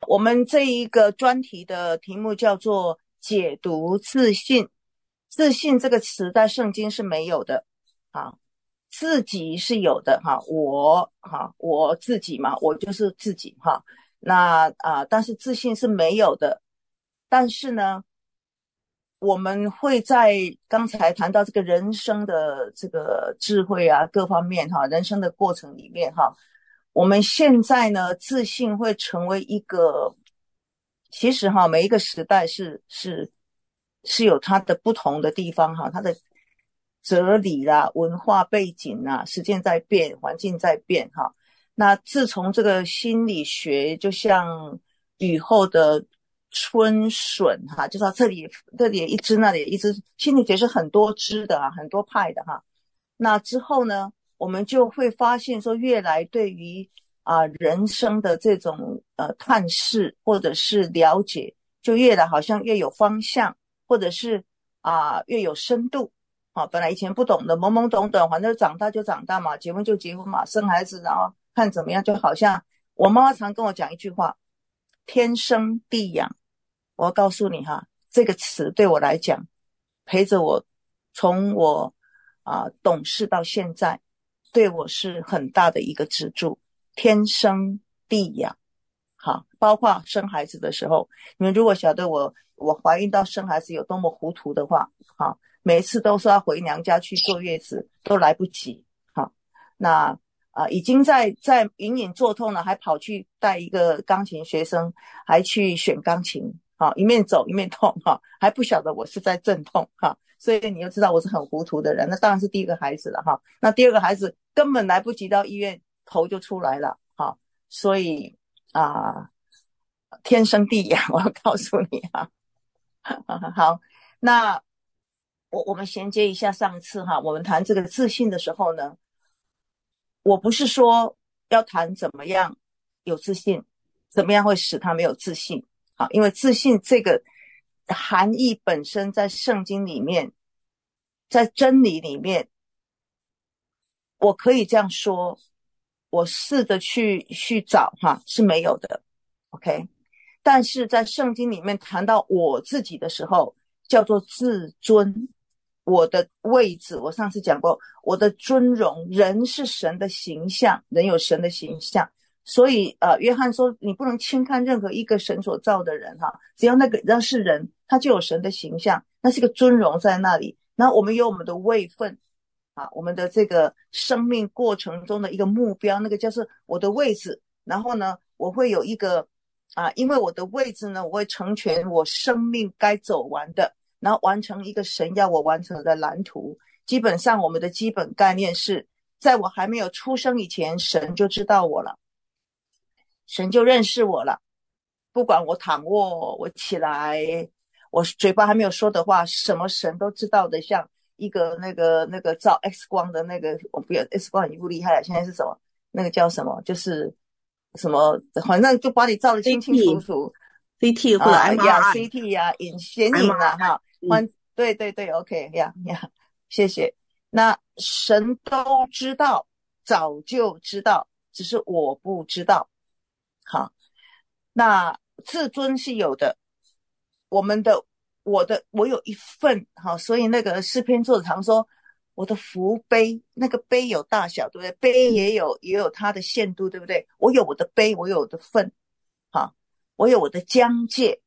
我们这一个专题的题目叫做解读自信。自信这个词在圣经是没有的啊，自己是有的哈，我自己嘛，我就是自己哈。那但是自信是没有的。但是呢，我们会在刚才谈到这个人生的这个智慧啊，各方面哈，人生的过程里面哈，我们现在呢，自信会成为一个，其实哈，每一个时代是有它的不同的地方哈，它的哲理啦、文化背景啦、时间在变，环境在变哈。那自从这个心理学，就像雨后的春笋哈，就是说这里一支，那里一支，心理学是很多支的啊，很多派的哈。那之后呢，我们就会发现说，越来对于人生的这种探视或者是了解，就越来好像越有方向，或者是越有深度。本来以前不懂的懵懵懂懂，反正长大就长大嘛，结婚就结婚嘛，生孩子然后看怎么样，就好像我妈妈常跟我讲一句话：天生地养。我要告诉你哈，这个词对我来讲，陪着我从我懂事到现在，对我是很大的一个支柱。天生地养。好，包括生孩子的时候，你们如果晓得我怀孕到生孩子有多么糊涂的话，好，每一次都说要回娘家去坐月子，都来不及。好，那已经在隐隐作痛了，还跑去带一个钢琴学生，还去选钢琴，好，一面走一面痛哈，还不晓得我是在阵痛哈，所以你就知道我是很糊涂的人。那当然是第一个孩子了哈，那第二个孩子根本来不及到医院，头就出来了哈，所以啊，天生地养，我要告诉你啊。好，那我们衔接一下上次哈，我们谈这个自信的时候呢，我不是说要谈怎么样有自信，怎么样会使他没有自信。好，因为自信这个含义本身在圣经里面，在真理里面，我可以这样说，我试着去找哈，是没有的。OK，但是在圣经里面谈到我自己的时候，叫做自尊。我的位置，我上次讲过，我的尊荣，人是神的形象，人有神的形象，所以约翰说，你不能轻看任何一个神所造的人哈，只要那个人是人，他就有神的形象，那是个尊荣在那里。那我们有我们的位分我们的这个生命过程中的一个目标，那个就是我的位置。然后呢，我会有一个因为我的位置呢，我会成全我生命该走完的，然后完成一个神要我完成的蓝图。基本上我们的基本概念是，在我还没有出生以前，神就知道我了，神就认识我了。不管我躺卧，我起来，我嘴巴还没有说的话，什么神都知道的，像一个那个照 X 光的那个，我不要 X 光已经不厉害了，现在是什么？那个叫什么？就是什么，反正就把你照得清清楚 CT、 楚。 CT 或者 MRI、 CT 显影哈， 嗯， 对对对，OK 谢谢。那神都知道，早就知道，只是我不知道。好，那自尊是有的，我们的我有一份好，所以那个诗篇作者常说，我的福杯，那个杯有大小，对不对？杯也有它的限度，对不对？我有我的杯，我有我的份，好，我有我的疆界，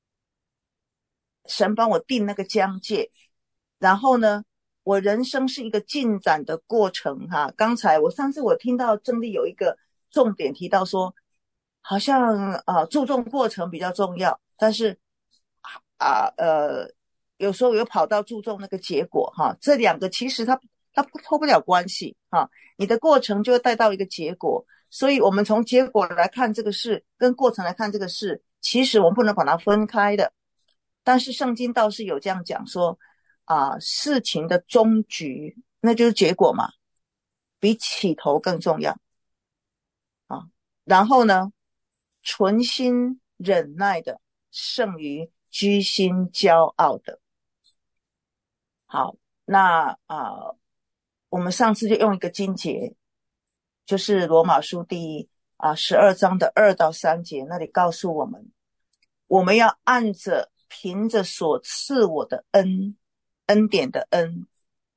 神帮我定那个疆界。然后呢，我人生是一个进展的过程哈。刚才上次我听到郑丽有一个重点提到说，好像注重过程比较重要，但是啊有时候又跑到注重那个结果哈。这两个其实它脱不了关系哈。你的过程就会带到一个结果，所以我们从结果来看这个事，跟过程来看这个事，其实我们不能把它分开的。但是圣经倒是有这样讲说事情的终局那就是结果嘛，比起头更重要啊。然后呢，存心忍耐的胜于居心骄傲的。好，那我们上次就用一个经节，就是罗马书第 12章的2到3节那里告诉我们，我们要按着凭着所赐我的恩典的恩，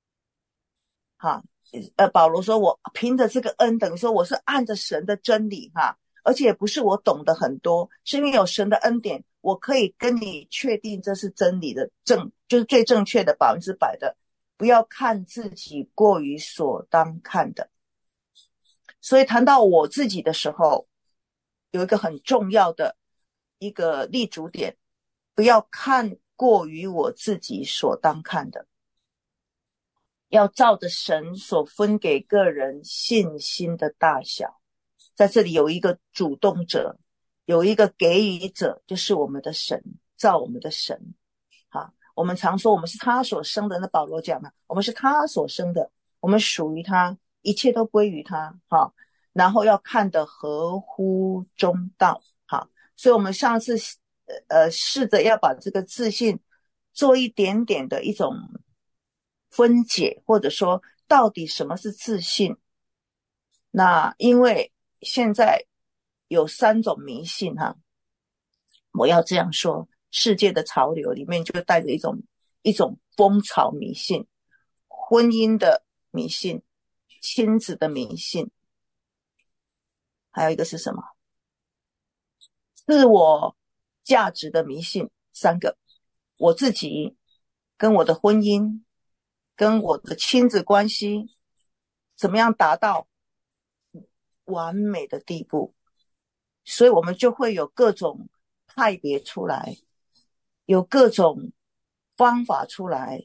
保罗说我凭着这个恩，等于说我是按着神的真理而且不是我懂得很多，是因为有神的恩典，我可以跟你确定这是真理的就是最正确的100%的，不要看自己过于所当看的。所以谈到我自己的时候，有一个很重要的一个立足点，不要看过于我自己所当看的，要照着神所分给个人信心的大小。在这里有一个主动者，有一个给予者，就是我们的神，照我们的神。我们常说我们是他所生的，那保罗讲我们是他所生的，我们属于他，一切都归于他。然后要看得合乎中道。所以我们上次试着要把这个自信做一点点的一种分解，或者说到底什么是自信。那因为现在有3种迷信我要这样说，世界的潮流里面就带着一种风潮迷信，婚姻的迷信，亲子的迷信，还有一个是什么？自我价值的迷信。3个，我自己跟我的婚姻跟我的亲子关系怎么样达到完美的地步，所以我们就会有各种派别出来，有各种方法出来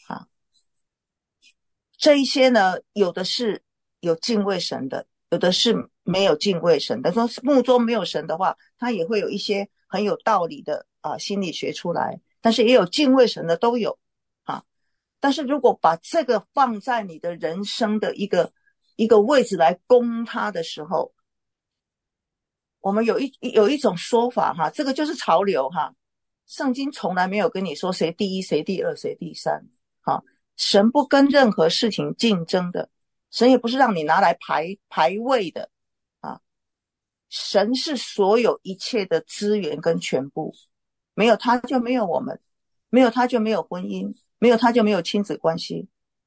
这一些呢，有的是有敬畏神的，有的是没有敬畏神的。说墓中没有神的话，他也会有一些很有道理的心理学出来，但是也有敬畏神的都有但是如果把这个放在你的人生的一个位置来攻它的时候，我们有一种说法这个就是潮流圣经从来没有跟你说谁第一谁第二谁第三神不跟任何事情竞争的，神也不是让你拿来排位的神是所有一切的资源跟全部，没有他就没有我们，没有他就没有婚姻，没有他就没有亲子关系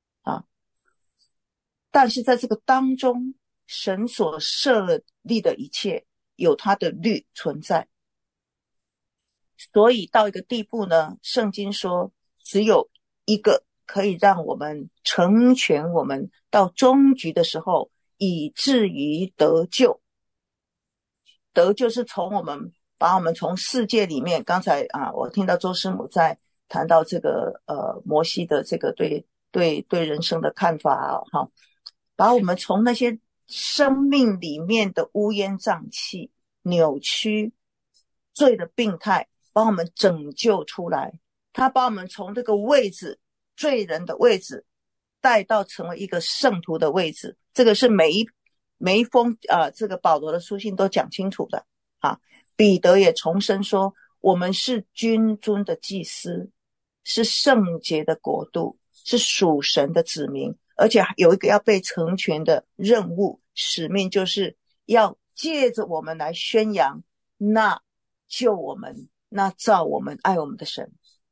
但是在这个当中，神所设立的一切有他的律存在，所以到一个地步呢，圣经说只有一个可以让我们成全我们到终局的时候，以至于得救。得救是从把我们从世界里面，刚才我听到周师母在谈到这个摩西的这个对人生的看法把我们从那些生命里面的乌烟瘴气、扭曲、罪的病态，把我们拯救出来。他把我们从这个位置，罪人的位置，带到成为一个圣徒的位置。这个是每一封这个保罗的书信都讲清楚的彼得也重申说，我们是君尊的祭司，是圣洁的国度，是属神的子民，而且有一个要被成全的任务使命，就是要借着我们来宣扬那救我们、那造我们、爱我们的神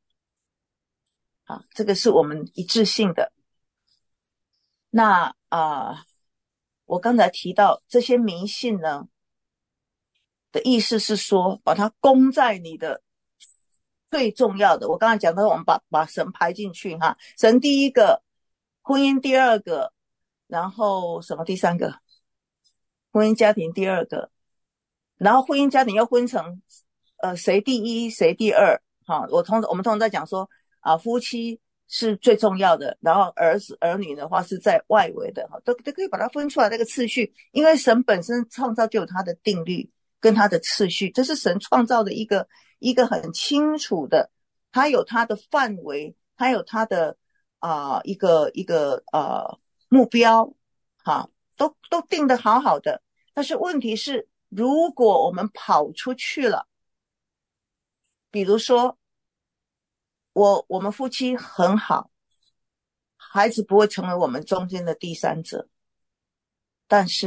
这个是我们一致性的。那我刚才提到这些迷信呢的意思是说，把它攻在你的最重要的。我刚才讲到，我们把神排进去神第一个，婚姻第二个，然后什么第三个？婚姻家庭第二个，然后婚姻家庭又分成谁第一谁第二我们通常在讲说夫妻是最重要的，然后儿女的话是在外围的都可以把它分出来那个次序，因为神本身创造就有他的定律跟他的次序，这是神创造的一个很清楚的，他有他的范围，他有他的一个目标都定得好好的。但是问题是，如果我们跑出去了，比如说我们夫妻很好，孩子不会成为我们中间的第三者，但是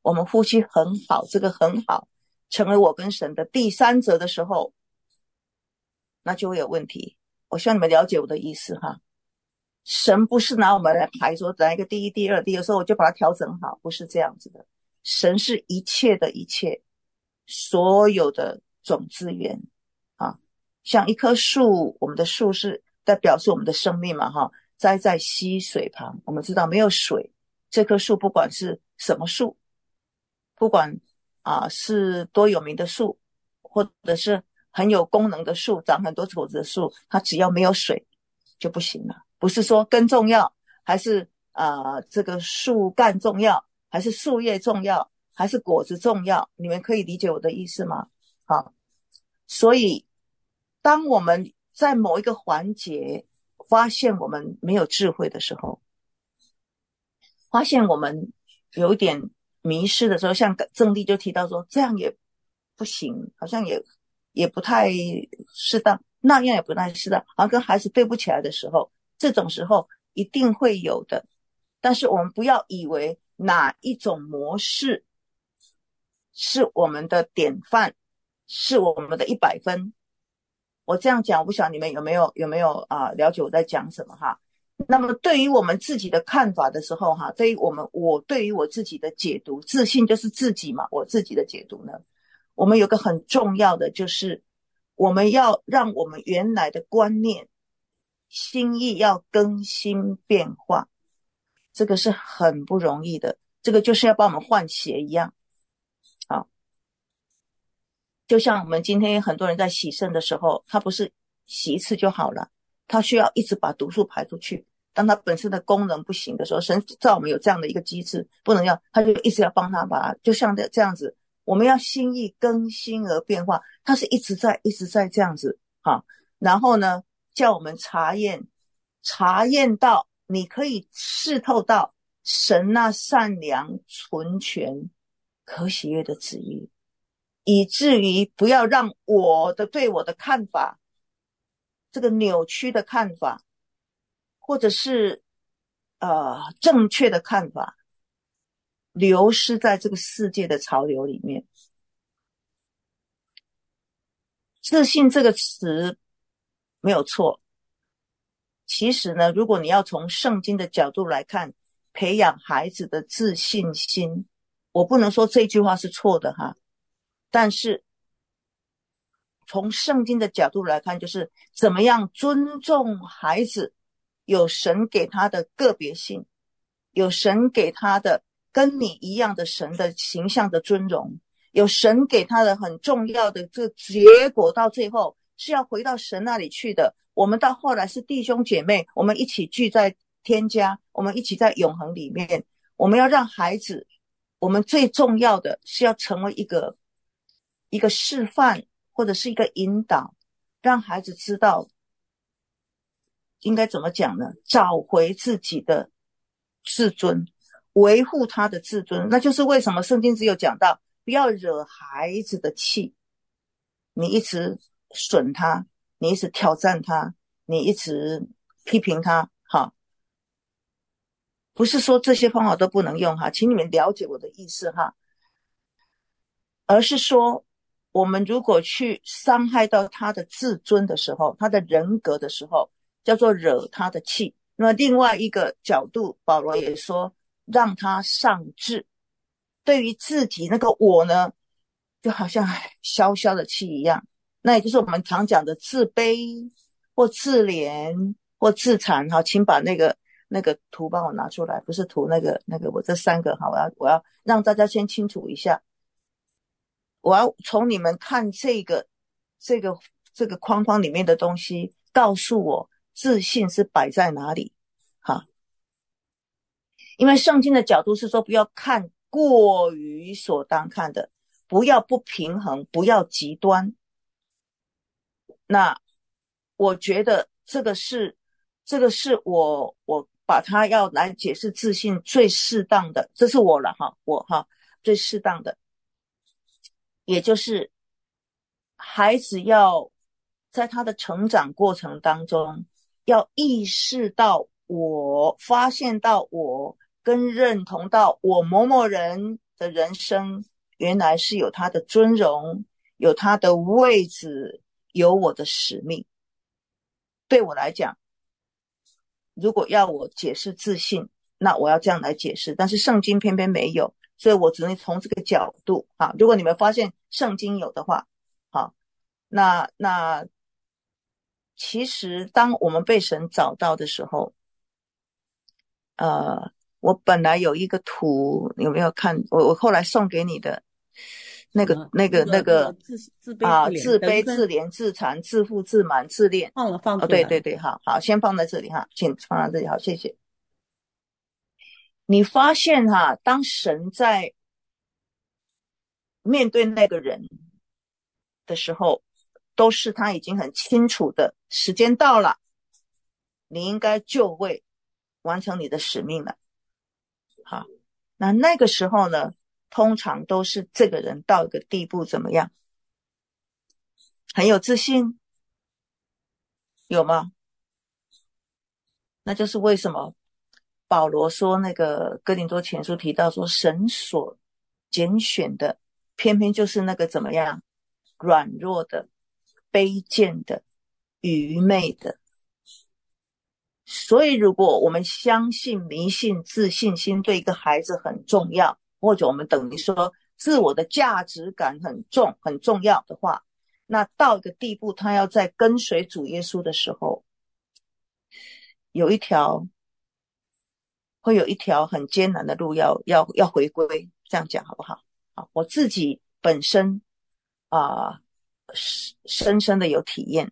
我们夫妻很好，这个很好成为我跟神的第三者的时候，那就会有问题。我希望你们了解我的意思哈。神不是拿我们来排说哪一个第一第二，有时候我就把它调整好，不是这样子的。神是一切的一切，所有的总资源啊，像一棵树，我们的树是在表示我们的生命嘛哈，栽在溪水旁，我们知道没有水，这棵树不管是什么树，不管是多有名的树，或者是很有功能的树，长很多果子的树，它只要没有水就不行了。不是说根重要，还是这个树干重要，还是树叶重要，还是果子重要？你们可以理解我的意思吗？好，所以当我们在某一个环节发现我们没有智慧的时候，发现我们有一点迷失的时候，像郑丽就提到说，这样也不行，好像也不太适当，那样也不太适当，好像跟孩子对不起来的时候，这种时候一定会有的。但是我们不要以为哪一种模式是我们的典范，是我们的100分。我这样讲，我不晓得你们有没有了解我在讲什么哈。那么对于我们自己的看法的时候哈，对于我对于我自己的解读，自信就是自己嘛，我自己的解读呢，我们有个很重要的就是我们要让我们原来的观念心意要更新变化，这个是很不容易的，这个就是要帮我们换血一样。好，就像我们今天很多人在洗肾的时候，他不是洗一次就好了，他需要一直把毒素排出去。当他本身的功能不行的时候，神造我们有这样的一个机制，不能要他就一直要帮他把它，就像这样子，我们要心意更新而变化，他是一直在这样子啊。然后呢，叫我们查验到你可以视透到神那善良纯全可喜悦的旨意，以至于不要让对我的看法，这个扭曲的看法，或者是正确的看法，流失在这个世界的潮流里面。自信这个词没有错，其实呢，如果你要从圣经的角度来看，培养孩子的自信心，我不能说这句话是错的哈，但是从圣经的角度来看，就是怎么样尊重孩子，有神给他的个别性，有神给他的跟你一样的神的形象的尊荣，有神给他的很重要的这个结果，到最后是要回到神那里去的。我们到后来是弟兄姐妹，我们一起聚在天家，我们一起在永恒里面。我们要让孩子，我们最重要的是要成为一个示范，或者是一个引导，让孩子知道应该怎么讲呢？找回自己的自尊，维护他的自尊。那就是为什么圣经只有讲到不要惹孩子的气，你一直损他，你一直挑战他，你一直批评他，哈，不是说这些方法都不能用哈，请你们了解我的意思哈，而是说我们如果去伤害到他的自尊的时候，他的人格的时候，叫做惹他的气。那么另外一个角度，保罗也说让他丧志，对于自己那个我呢，就好像消消的气一样，那也就是我们常讲的自卑或自怜或自残。好，请把那个图帮我拿出来，不是图那个我这3个哈，我要让大家先清楚一下，我要从你们看这个框框里面的东西，告诉我自信是摆在哪里哈。因为圣经的角度是说，不要看过于所当看的，不要不平衡，不要极端。那我觉得这个是我把它要来解释自信最适当的，这是我了哈，最适当的，也就是孩子要在他的成长过程当中，要意识到发现到我跟认同到我某某人的人生原来是有他的尊荣，有他的位置，有我的使命。对我来讲，如果要我解释自信，那我要这样来解释，但是圣经偏偏没有，所以我只能从这个角度啊。如果你们发现圣经有的话，好，那其实当我们被神找到的时候，我本来有一个图，有没有看？我后来送给你的那个自卑自怜， 自卑自怜自残自负自满自恋。 放出来。 对对对，好，先放在这里哈，请放在这里，好，谢谢。你发现哈，当神在面对那个人的时候，都是他已经很清楚的，时间到了，你应该就位，完成你的使命了。好，那个时候呢，通常都是这个人到一个地步怎么样？很有自信，有吗？那就是为什么保罗说那个哥林多前书提到说，神所拣选的，偏偏就是那个怎么样？软弱的、卑贱的、愚昧的。所以如果我们相信、迷信、自信心对一个孩子很重要，或者我们等于说自我的价值感很重要的话，那到一个地步，他要在跟随主耶稣的时候，会有一条很艰难的路要回归，这样讲好不好？好，我自己本身深深的有体验。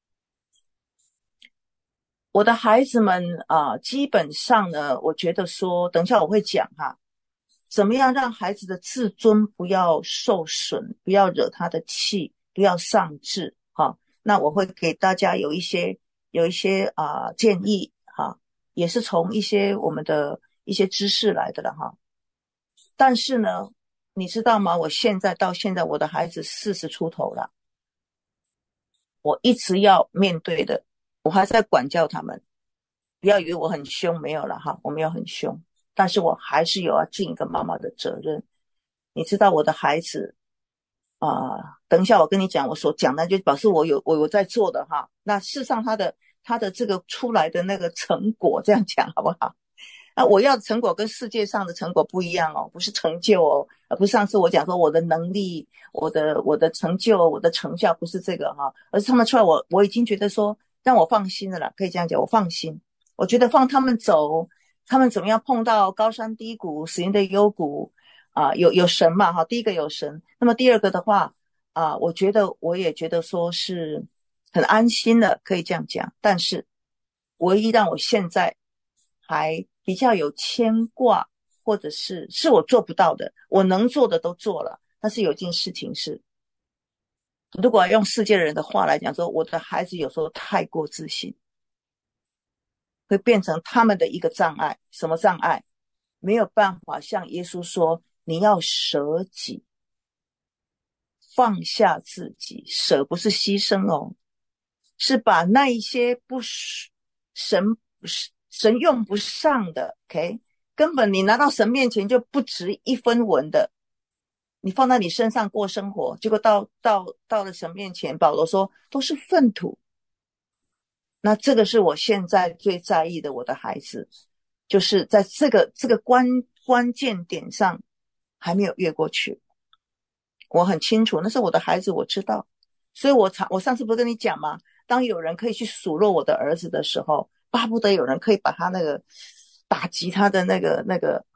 我的孩子们基本上呢，我觉得说，等一下我会讲哈，怎么样让孩子的自尊不要受损，不要惹他的气，不要丧志哈。那我会给大家有一些建议哈，也是从一些我们的一些知识来的了哈。但是呢，你知道吗？我到现在，我的孩子40出头了，我一直要面对的，我还在管教他们。不要以为我很凶，没有了哈，我没有很凶，但是我还是有要尽一个妈妈的责任。你知道我的孩子等一下我跟你讲，我所讲的就表示我有在做的哈。那事实上他的这个出来的那个成果，这样讲好不好？那我要的成果跟世界上的成果不一样哦，不是成就哦，而不是上次我讲说我的能力、我的成就、我的成效不是这个哈，而是他们出来我已经觉得说让我放心了啦，可以这样讲，我放心。我觉得放他们走，他们怎么样碰到高山低谷、死荫的幽谷有神嘛哈，第一个有神，那么第二个的话我也觉得说是很安心的，可以这样讲。但是唯一让我现在还比较有牵挂，或者是我做不到的，我能做的都做了，但是有一件事情是，如果要用世界人的话来讲说，我的孩子有时候太过自信，会变成他们的一个障碍。什么障碍？没有办法像耶稣说，你要舍己，放下自己。舍不是牺牲哦，是把那一些神神用不上的 OK， 根本你拿到神面前就不值一分文的，你放在你身上过生活，结果到了神面前，保罗说都是粪土。那这个是我现在最在意的，我的孩子就是在这个关键点上还没有越过去。我很清楚那是我的孩子，我知道，所以我上次不是跟你讲吗？当有人可以去数落我的儿子的时候，巴不得有人可以把他那个打击他的那个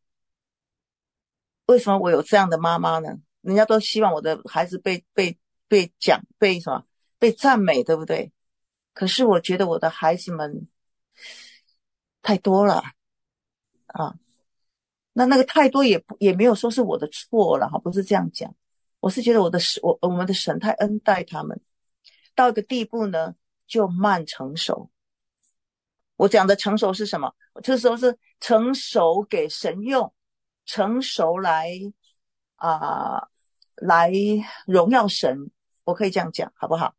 为什么我有这样的妈妈呢？人家都希望我的孩子被讲被什么被赞美，对不对？可是我觉得我的孩子们太多了啊，那个太多也没有说是我的错了哈，不是这样讲。我是觉得我们的神太恩待他们，到一个地步呢，就慢成熟。我讲的成熟是什么？这时候是成熟给神用，成熟啊、来荣耀神，我可以这样讲，好不好？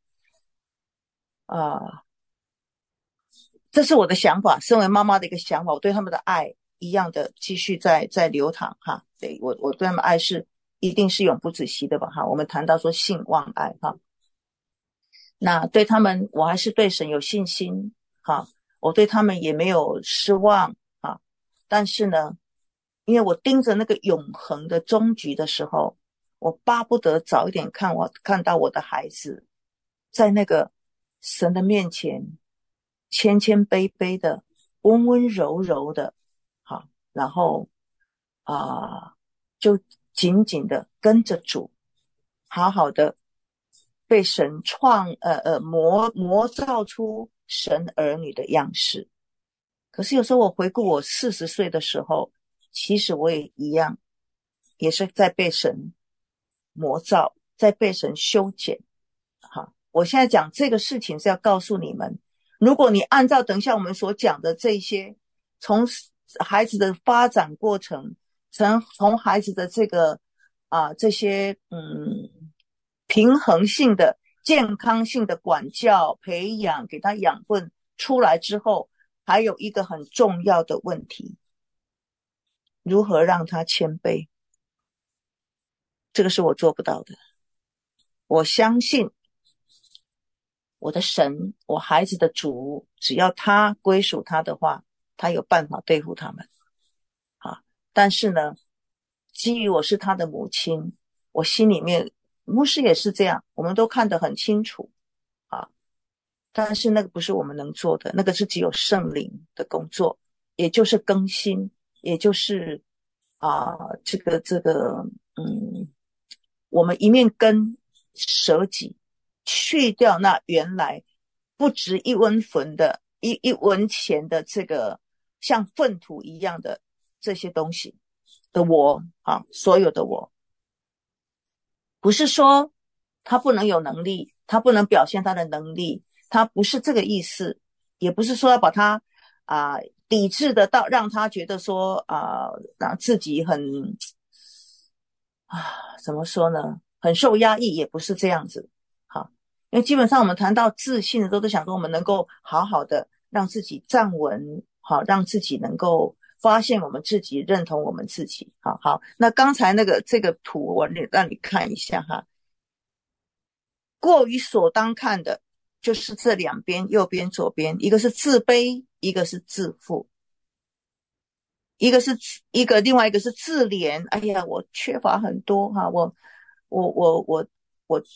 这是我的想法，身为妈妈的一个想法，我对他们的爱一样的继续在流淌哈。对，我对他们爱是一定是永不止息的吧哈。我们谈到说信望爱哈，那对他们我还是对神有信心哈，我对他们也没有失望啊。但是呢，因为我盯着那个永恒的终局的时候，我巴不得早一点看到我的孩子在那个神的面前谦谦卑卑的温温柔柔的好，然后就紧紧的跟着主好好的被神磨造出神儿女的样式。可是有时候我回顾我40岁的时候，其实我也一样，也是在被神磨造，在被神修剪。好，我现在讲这个事情是要告诉你们，如果你按照等一下我们所讲的这些，从孩子的发展过程，从孩子的这个这些平衡性的健康性的管教培养，给他养分出来之后，还有一个很重要的问题，如何让他谦卑，这个是我做不到的。我相信我的神，我孩子的主，只要他归属他的话，他有办法对付他们啊。但是呢，基于我是他的母亲，我心里面，牧师也是这样，我们都看得很清楚啊。但是那个不是我们能做的，那个是只有圣灵的工作，也就是更新，也就是这个我们一面根舍己，去掉那原来不值一文钱的一文钱的这个像粪土一样的这些东西的我所有的我，不是说他不能有能力，他不能表现他的能力，他不是这个意思，也不是说要把他抵制的到让他觉得说让自己很怎么说呢，很受压抑，也不是这样子。好，因为基本上我们谈到自信的时候，都想说我们能够好好的让自己站稳，好，让自己能够发现我们自己，认同我们自己。好，那刚才这个图我让你看一下哈。过于所当看的就是这两边，右边左边，一个是自卑，一个是自负，另外一个是自怜。哎呀，我缺乏很多哈，我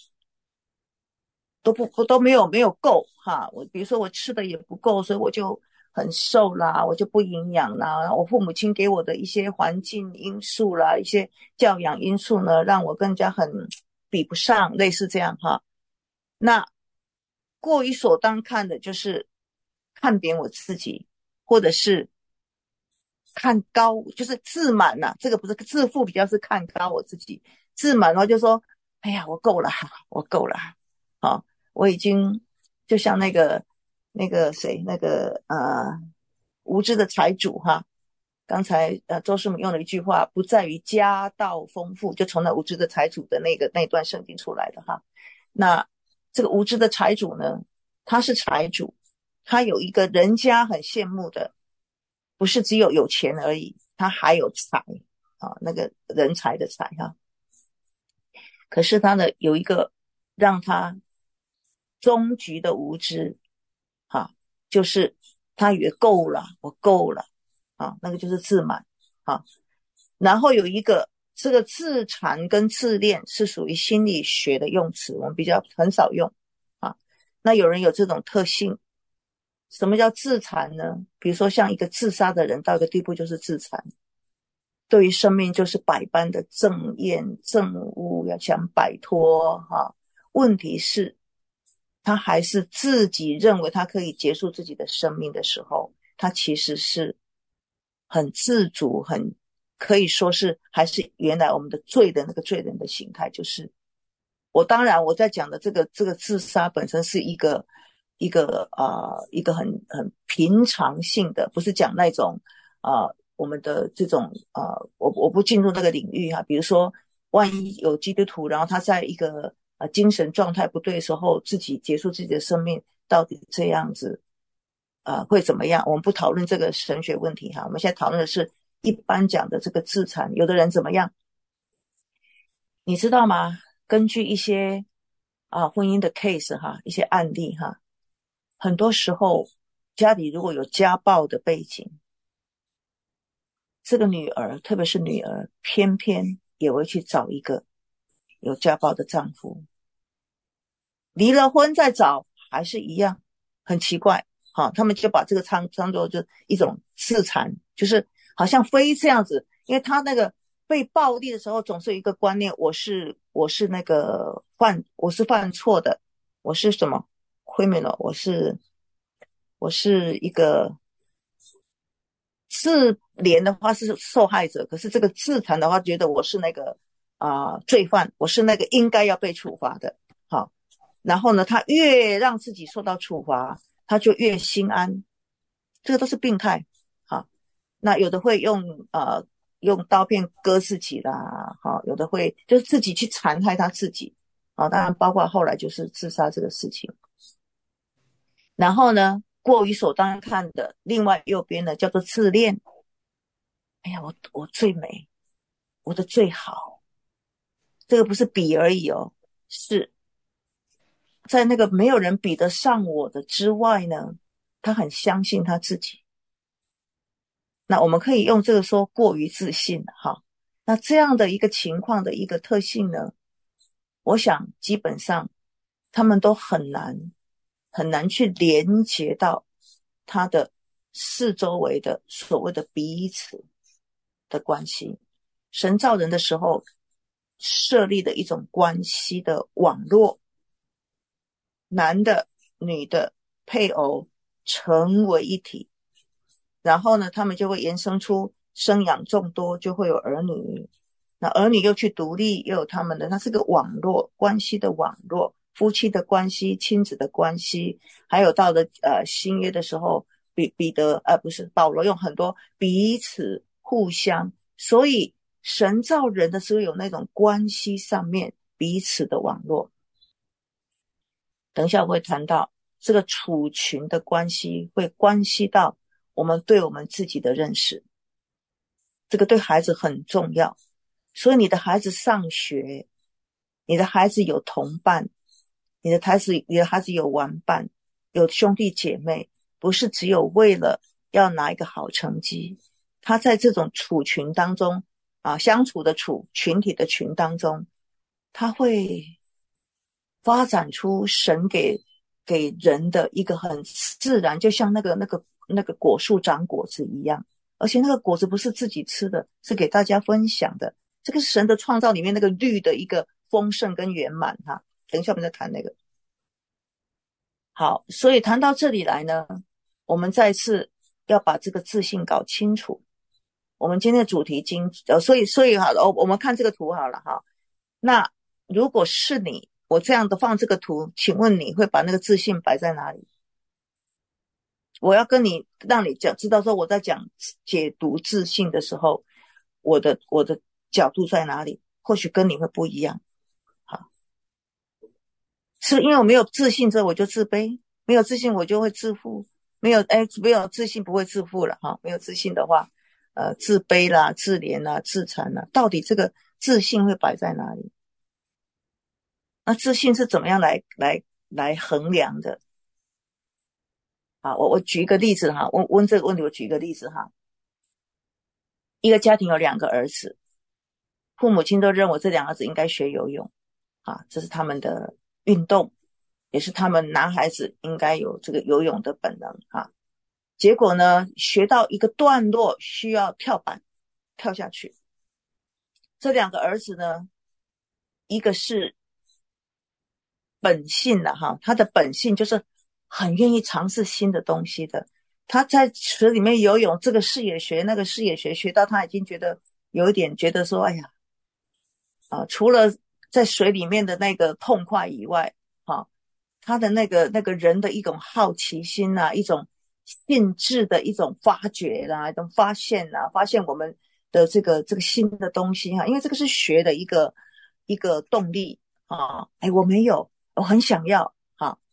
都没有够哈。我比如说我吃的也不够，所以我就很瘦啦，我就不营养啦。我父母亲给我的一些环境因素啦，一些教养因素呢，让我更加很比不上，类似这样哈。那过于所当看的就是看扁我自己，或者是看高，就是自满这个不是自负，比较是看高我自己。自满的话就说，哎呀，我够了，我够了，我已经就像谁无知的财主哈。刚才周师母用了一句话，不在于家道丰富，就从那无知的财主的那段圣经出来的哈。那这个无知的财主呢，他是财主，他有一个人家很羡慕的，不是只有钱而已，他还有才那个人才的才哈。可是他呢有一个让他终局的无知就是他以为够了，我够了那个就是自满然后有一个这个自残跟自恋是属于心理学的用词，我们很少用那有人有这种特性。什么叫自残呢？比如说像一个自杀的人到一个地步就是自残，对于生命就是百般的憎厌憎恶，要想摆脱问题是他还是自己认为他可以结束自己的生命的时候，他其实是很自主，很可以说是还是原来我们的罪的那个罪人的形态。就是当然我在讲的这个自杀本身是一个很平常性的，不是讲那种我们的这种我不进入那个领域比如说万一有基督徒，然后他在一个精神状态不对的时候，自己结束自己的生命，到底这样子会怎么样？我们不讨论这个神学问题哈，我们现在讨论的是一般讲的这个自残，有的人怎么样？你知道吗？根据一些婚姻的 case 哈，一些案例哈，很多时候家里如果有家暴的背景，这个女儿，特别是女儿，偏偏也会去找一个有家暴的丈夫，离了婚再找还是一样，很奇怪。他们就把这个当作就一种自残，就是好像非这样子，因为他那个被暴力的时候，总是有一个观念，我是那个我是犯错的，我是什么 criminal，我是一个自怜的话是受害者，可是这个自残的话，觉得我是那个罪犯，我是那个应该要被处罚的。好，然后呢，他越让自己受到处罚，他就越心安，这个都是病态。好，那有的会用刀片割自己啦，好，有的会就是自己去残害他自己。好，当然包括后来就是自杀这个事情。然后呢，过于所当看的，另外右边呢叫做自恋。哎呀，我最美，我的最好，这个不是比而已哦，是在那个没有人比得上我的之外呢，他很相信他自己。那我们可以用这个说过于自信哈。那这样的一个情况的一个特性呢，我想基本上他们都很难去连接到他的四周围的所谓的彼此的关系。神造人的时候设立的一种关系的网络，男的女的配偶成为一体，然后呢他们就会延伸出生养众多，就会有儿女，那儿女又去独立，又有他们的，那是个网络关系的网络，夫妻的关系，亲子的关系，还有到了新约的时候，不是保罗用很多彼此互相，所以神造人的时候有那种关系上面彼此的网络。等一下我会谈到这个处群的关系会关系到我们对我们自己的认识，这个对孩子很重要。所以你的孩子上学，你的孩子有同伴，你的孩子有玩伴，有兄弟姐妹，不是只有为了要拿一个好成绩。他在这种处群当中相处的群体的群当中，他会发展出神给人的一个很自然，就像那个果树长果子一样，而且那个果子不是自己吃的，是给大家分享的。这个是神的创造里面那个绿的一个丰盛跟圆满哈。等一下我们再谈那个。好，所以谈到这里来呢，我们再次要把这个自信搞清楚。我们今天的主题所以好了，我们看这个图好了哈。那如果是你，我这样的放这个图，请问你会把那个自信摆在哪里？我要让你知道说我在讲解读自信的时候，我的角度在哪里，或许跟你会不一样。好，是因为我没有自信之后我就自卑，没有自信我就会自负，没有自信不会自负了哈。没有自信的话，自卑啦、自怜啦、自残啦，到底这个自信会摆在哪里？那自信是怎么样来衡量的？啊，我举一个例子哈，问这个问题，我举一个例子哈。一个家庭有2个儿子，父母亲都认为这2个儿子应该学游泳啊，这是他们的运动，也是他们男孩子应该有这个游泳的本能啊。结果呢，学到一个段落需要跳板跳下去，这2个儿子呢，一个是本性的哈，他的本性就是很愿意尝试新的东西的。他在水里面游泳，这个视野学那个视野学，学到他已经觉得有一点觉得说，哎呀，除了在水里面的那个痛快以外，他的那个人的一种好奇心啊，一种性质的一种发掘啦，一种发现啦，发现我们的这个新的东西哈，因为这个是学的一个动力啊。哎，我没有，我很想要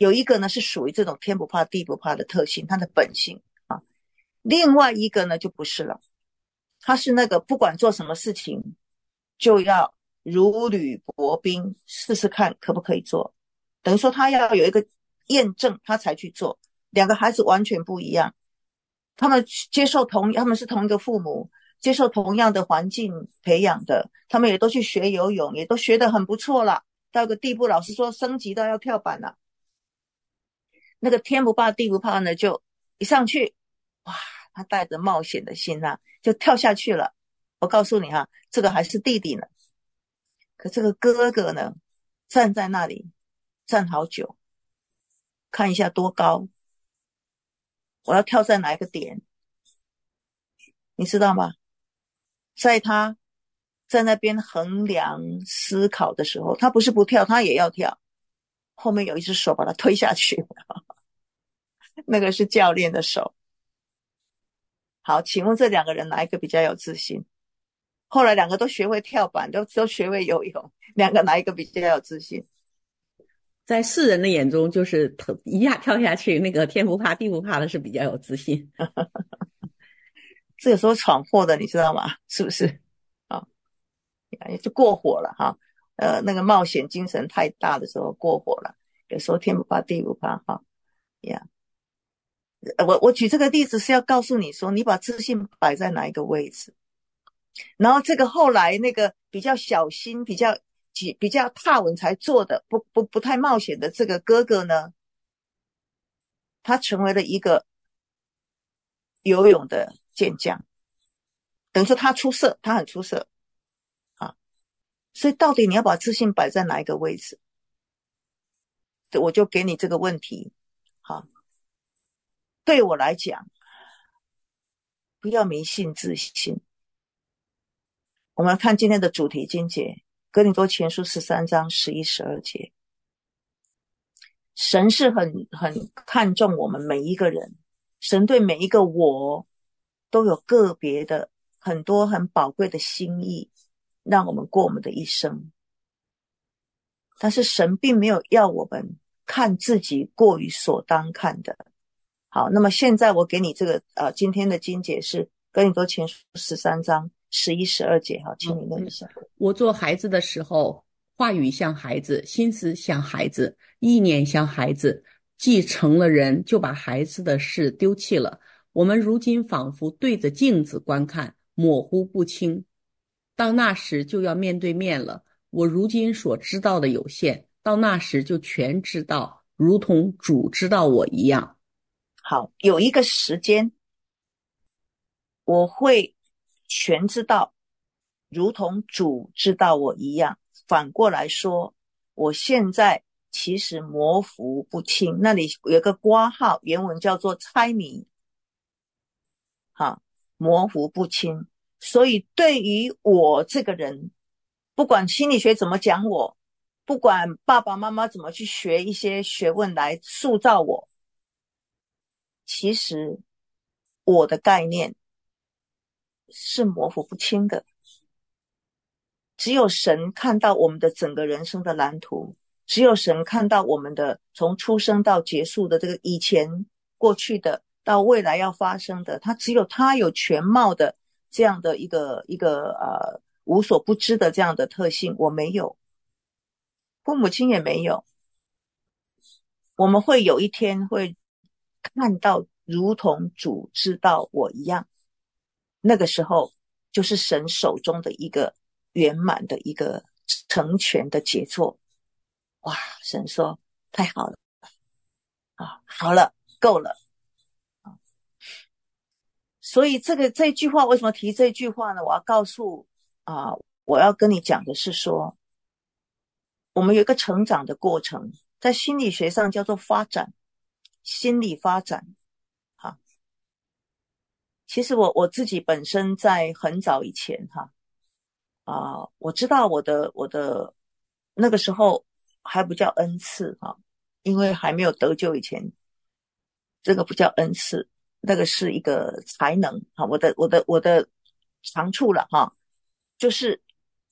有一个呢是属于这种天不怕地不怕的特性，它的本性啊。另外一个呢就不是了，他是那个不管做什么事情就要如履薄冰，试试看可不可以做，等于说他要有一个验证他才去做。两个孩子完全不一样，他们他们是同一个父母，接受同样的环境培养的，他们也都去学游泳，也都学得很不错了，到一个地步老师说升级到要跳板了。那个天不怕地不怕呢，就一上去，哇，他带着冒险的心啊，就跳下去了。我告诉你哈，这个还是弟弟呢，可这个哥哥呢，站在那里站好久，看一下多高，我要跳在哪一个点，你知道吗？在他在那边衡量思考的时候，他不是不跳，他也要跳，后面有一只手把他推下去，那个是教练的手。好，请问这两个人哪一个比较有自信？后来两个都学会跳板，都学会游泳，两个哪一个比较有自信？ 在世人的眼中，就是一下跳下去，那个天不怕地不怕的是比较有自信。 这有时候闯祸的，你知道吗？是不是？啊，就过火了哈。那个冒险精神太大的时候过火了，有时候天不怕地不怕哈。呀，我举这个例子是要告诉你说，你把自信摆在哪一个位置。然后这个后来那个比较小心、比较踏稳才做的，不太冒险的这个哥哥呢，他成为了一个游泳的健将，等于说他出色，他很出色啊。所以到底你要把自信摆在哪一个位置？我就给你这个问题。好，对我来讲，不要迷信自信。我们看今天的主题经节，哥林多前书13章11、12节。神是很看重我们每一个人，神对每一个我都有个别的很多很宝贵的心意，让我们过我们的一生。但是神并没有要我们看自己过于所当看的。好，那么现在我给你这个今天的经节是哥林多前书13章11、12节，好，请你念一下。 我做孩子的时候，话语像孩子，心思像孩子，意念像孩子。既成了人，就把孩子的事丢弃了。我们如今仿佛对着镜子观看，模糊不清。到那时就要面对面了。我如今所知道的有限，到那时就全知道，如同主知道我一样。 好，有一个时间我会全知道，如同主知道我一样。反过来说，我现在其实模糊不清，那里有一个括号，原文叫做猜谜，模糊不清。所以对于我这个人，不管心理学怎么讲我，不管爸爸妈妈怎么去学一些学问来塑造我，其实我的概念是模糊不清的。只有神看到我们的整个人生的蓝图，只有神看到我们的从出生到结束的这个以前过去的到未来要发生的，只有他有全貌的这样的一个无所不知的这样的特性，我没有，父母亲也没有。我们会有一天会看到如同主知道我一样，那个时候就是神手中的一个圆满的一个成全的杰作。哇，神说太好了好了，够了。所以这句话为什么提这句话呢？我要告诉我要跟你讲的是说，我们有一个成长的过程，在心理学上叫做发展，心理发展。其实我自己本身在很早以前我知道我的那个时候还不叫恩赐因为还没有得救以前，这个不叫恩赐，那个是一个才能我的长处了就是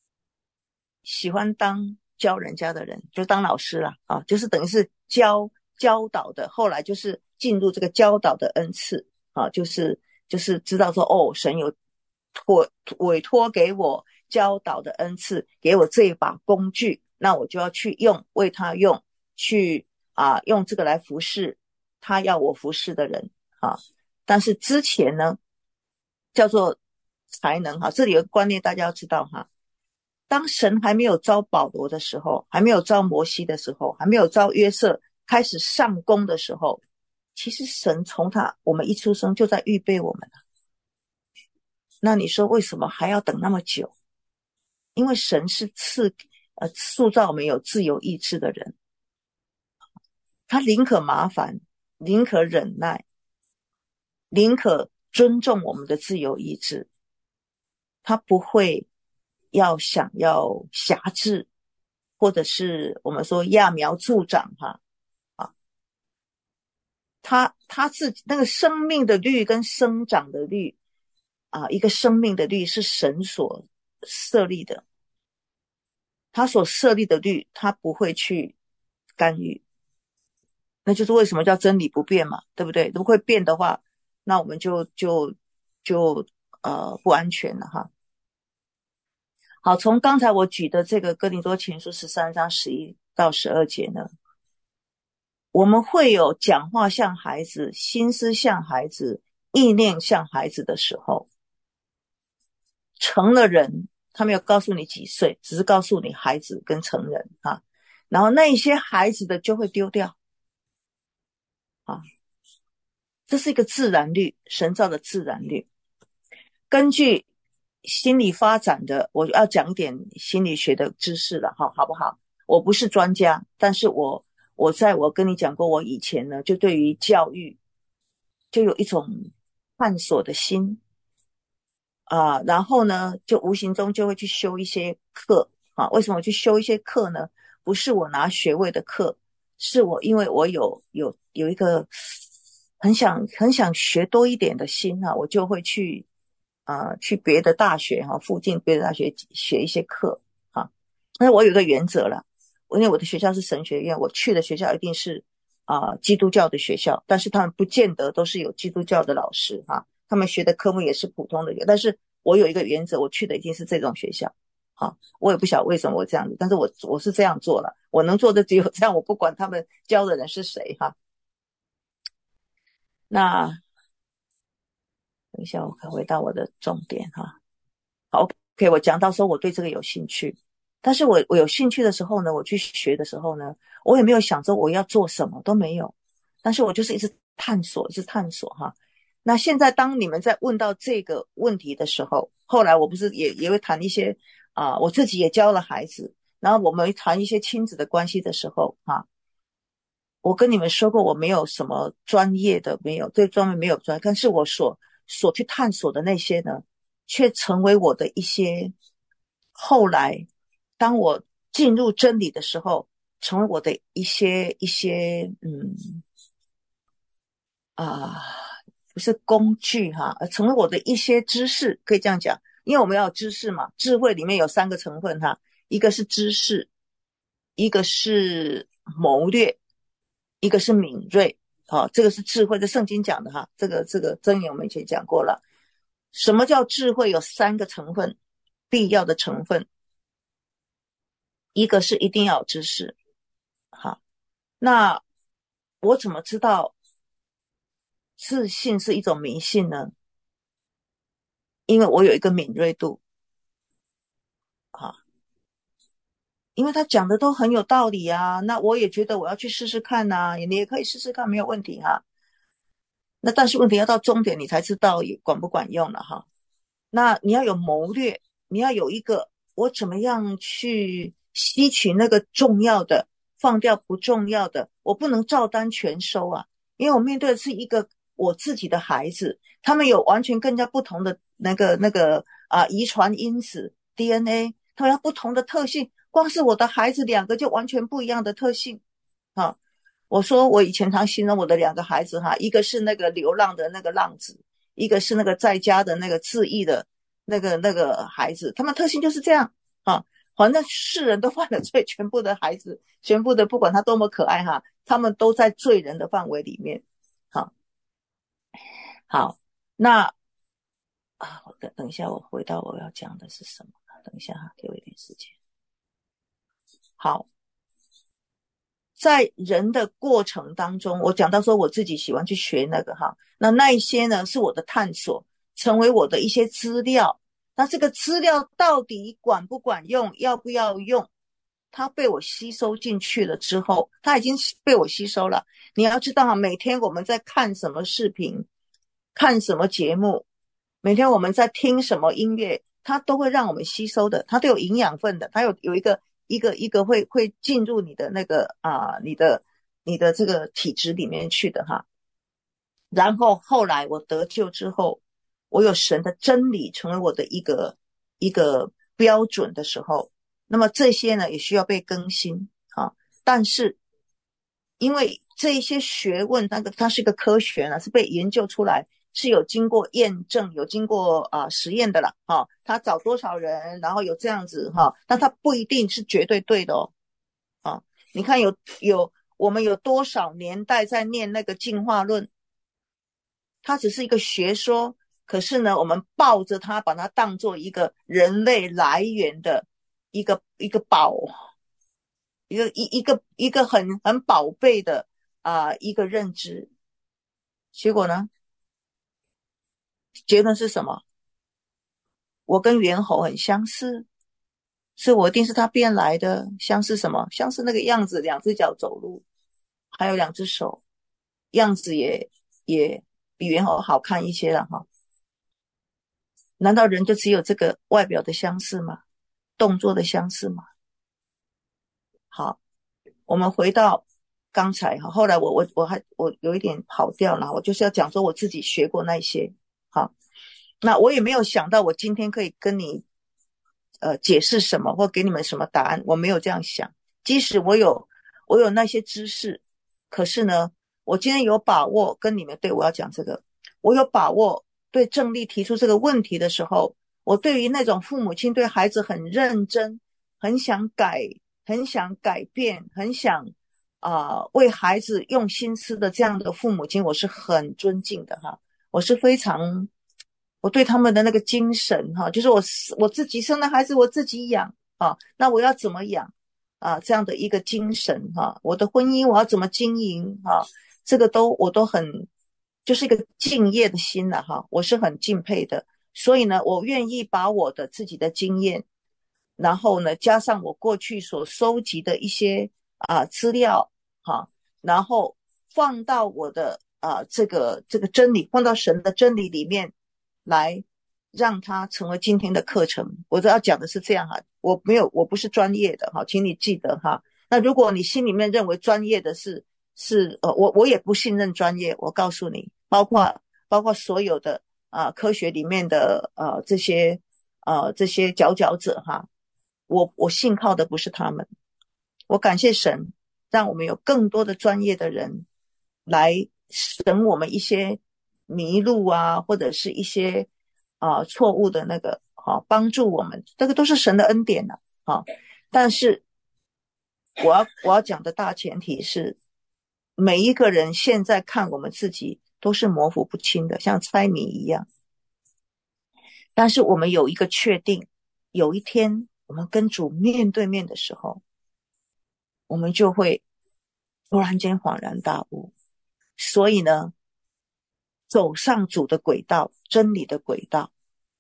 喜欢教人家的人，就当老师了就是等于是教教导的，后来就是进入这个教导的恩赐啊，就是知道说哦，神有委托给我教导的恩赐，给我这一把工具，那我就要去用，为他用，去用这个来服侍他要我服侍的人啊。但是之前呢，叫做才能哈，这里有个观念大家要知道哈。当神还没有召保罗的时候，还没有召摩西的时候，还没有召约瑟开始上工的时候，其实神从我们一出生就在预备我们了。那你说为什么还要等那么久？因为神是塑造我们有自由意志的人，他宁可麻烦，宁可忍耐，宁可尊重我们的自由意志，他不会想要辖制，或者是我们说揠苗助长他自己那个生命的律跟生长的律一个生命的律是神所设立的，他所设立的律他不会去干预，那就是为什么叫真理不变嘛，对不对？如果会变的话，那我们就不安全了哈。好，从刚才我举的这个哥林多前书13章11到12节呢，我们会有讲话像孩子，心思像孩子，意念像孩子的时候，成了人，他没有告诉你几岁，只是告诉你孩子跟成人啊。然后那一些孩子的就会丢掉啊，这是一个自然律，神造的自然律。根据心理发展的，我要讲一点心理学的知识了哈，好不好？我不是专家，但是我跟你讲过，我以前呢就对于教育就有一种探索的心然后呢就无形中就会去修一些课为什么我去修一些课呢？不是我拿学位的课，是因为我有一个很想学多一点的心我就会去别的大学附近别的大学学一些课但是我有个原则了，因为我的学校是神学院，我去的学校一定是基督教的学校，但是他们不见得都是有基督教的老师他们学的科目也是普通的，但是我有一个原则，我去的一定是这种学校我也不晓得为什么我这样子，但是我是这样做了，我能做的只有这样，我不管他们教的人是谁那等一下我回到我的重点好 OK， 我讲到说我对这个有兴趣，但是我有兴趣的时候呢，我去学的时候呢，我也没有想说我要做什么，都没有，但是我就是一直探索那现在当你们在问到这个问题的时候，后来我不是也会谈一些我自己也教了孩子，然后我们谈一些亲子的关系的时候我跟你们说过我没有什么专业的，没有对专门没有专业，但是我所去探索的那些呢，却成为我的一些后来当我进入真理的时候，成为我的一些不是工具而成为我的一些知识，可以这样讲，因为我们要有知识嘛，智慧里面有3个成分一个是知识，一个是谋略，一个是敏锐这个是智慧，这圣经讲的这个箴言我们以前讲过了。什么叫智慧？有3个成分，必要的成分，一个是一定要有知识那我怎么知道自信是一种迷信呢？因为我有一个敏锐度因为他讲的都很有道理那我也觉得我要去试试看你也可以试试看，没有问题那但是问题要到终点你才知道管不管用了那你要有谋略，你要有一个我怎么样去吸取那个重要的，放掉不重要的，我不能照单全收因为我面对的是一个我自己的孩子，他们有完全更加不同的那个遗传因子 DNA， 他们有不同的特性，光是我的孩子2个就完全不一样的特性我说我以前常形容我的2个孩子一个是那个流浪的那个浪子，一个是那个在家的那个自义的那个孩子，他们特性就是这样反正世人都犯了罪，全部的孩子，全部的不管他多么可爱他们都在罪人的范围里面。好，好，那我等一下，我回到我要讲的是什么？等一下哈，给我一点时间。好，在人的过程当中，我讲到说我自己喜欢去学那个哈，那一些呢是我的探索，成为我的一些资料。那这个资料到底管不管用，要不要用？它被我吸收进去了之后，它已经被我吸收了。你要知道，每天我们在看什么视频，看什么节目，每天我们在听什么音乐，它都会让我们吸收的，它都有营养分的，它有一个会进入你的那个你的这个体质里面去的哈。然后后来我得救之后，我有神的真理成为我的一个标准的时候，那么这些呢也需要被更新啊。但是因为这一些学问，它是一个科学呢，是被研究出来，是有经过验证，有经过实验的了哈。他找多少人，然后有这样子哈，但它不一定是绝对对的哦。啊，你看我们有多少年代在念那个进化论，它只是一个学说，可是呢，我们抱着它，把它当做一个人类来源的一个宝，一个很宝贝的一个认知。结果呢，结论是什么？我跟猿猴很相似，是我一定是它变来的。相似什么？相似那个样子，两只脚走路，还有两只手，样子也比猿猴好看一些了哈。难道人就只有这个外表的相似吗？动作的相似吗？好，我们回到刚才哈，后来我有一点跑掉了，我就是要讲说我自己学过那些。好，那我也没有想到我今天可以跟你解释什么或给你们什么答案，我没有这样想。即使我有那些知识，可是呢，我今天有把握跟你们对我要讲这个，我有把握对郑丽提出这个问题的时候，我对于那种父母亲对孩子很认真，很想改变，很想为孩子用心思的这样的父母亲，我是很尊敬的哈。我是非常，我对他们的那个精神哈，就是我自己生的孩子我自己养啊，那我要怎么养这样的一个精神哈，我的婚姻我要怎么经营这个我都很就是一个敬业的心了哈，我是很敬佩的。所以呢，我愿意把我的自己的经验，然后呢，加上我过去所收集的一些资料然后放到我的这个真理，放到神的真理里面来，让它成为今天的课程。我都要讲的是这样我不是专业的请你记得那如果你心里面认为专业的我也不信任专业，我告诉你，包括所有的科学里面的这些佼佼者我信靠的不是他们。我感谢神，让我们有更多的专业的人来省我们一些迷路或者是一些错误的那个帮助我们，这个都是神的恩典但是我要讲的大前提是，每一个人现在看我们自己都是模糊不清的，像猜谜一样。但是我们有一个确定，有一天我们跟主面对面的时候，我们就会突然间恍然大悟。所以呢，走上主的轨道，真理的轨道。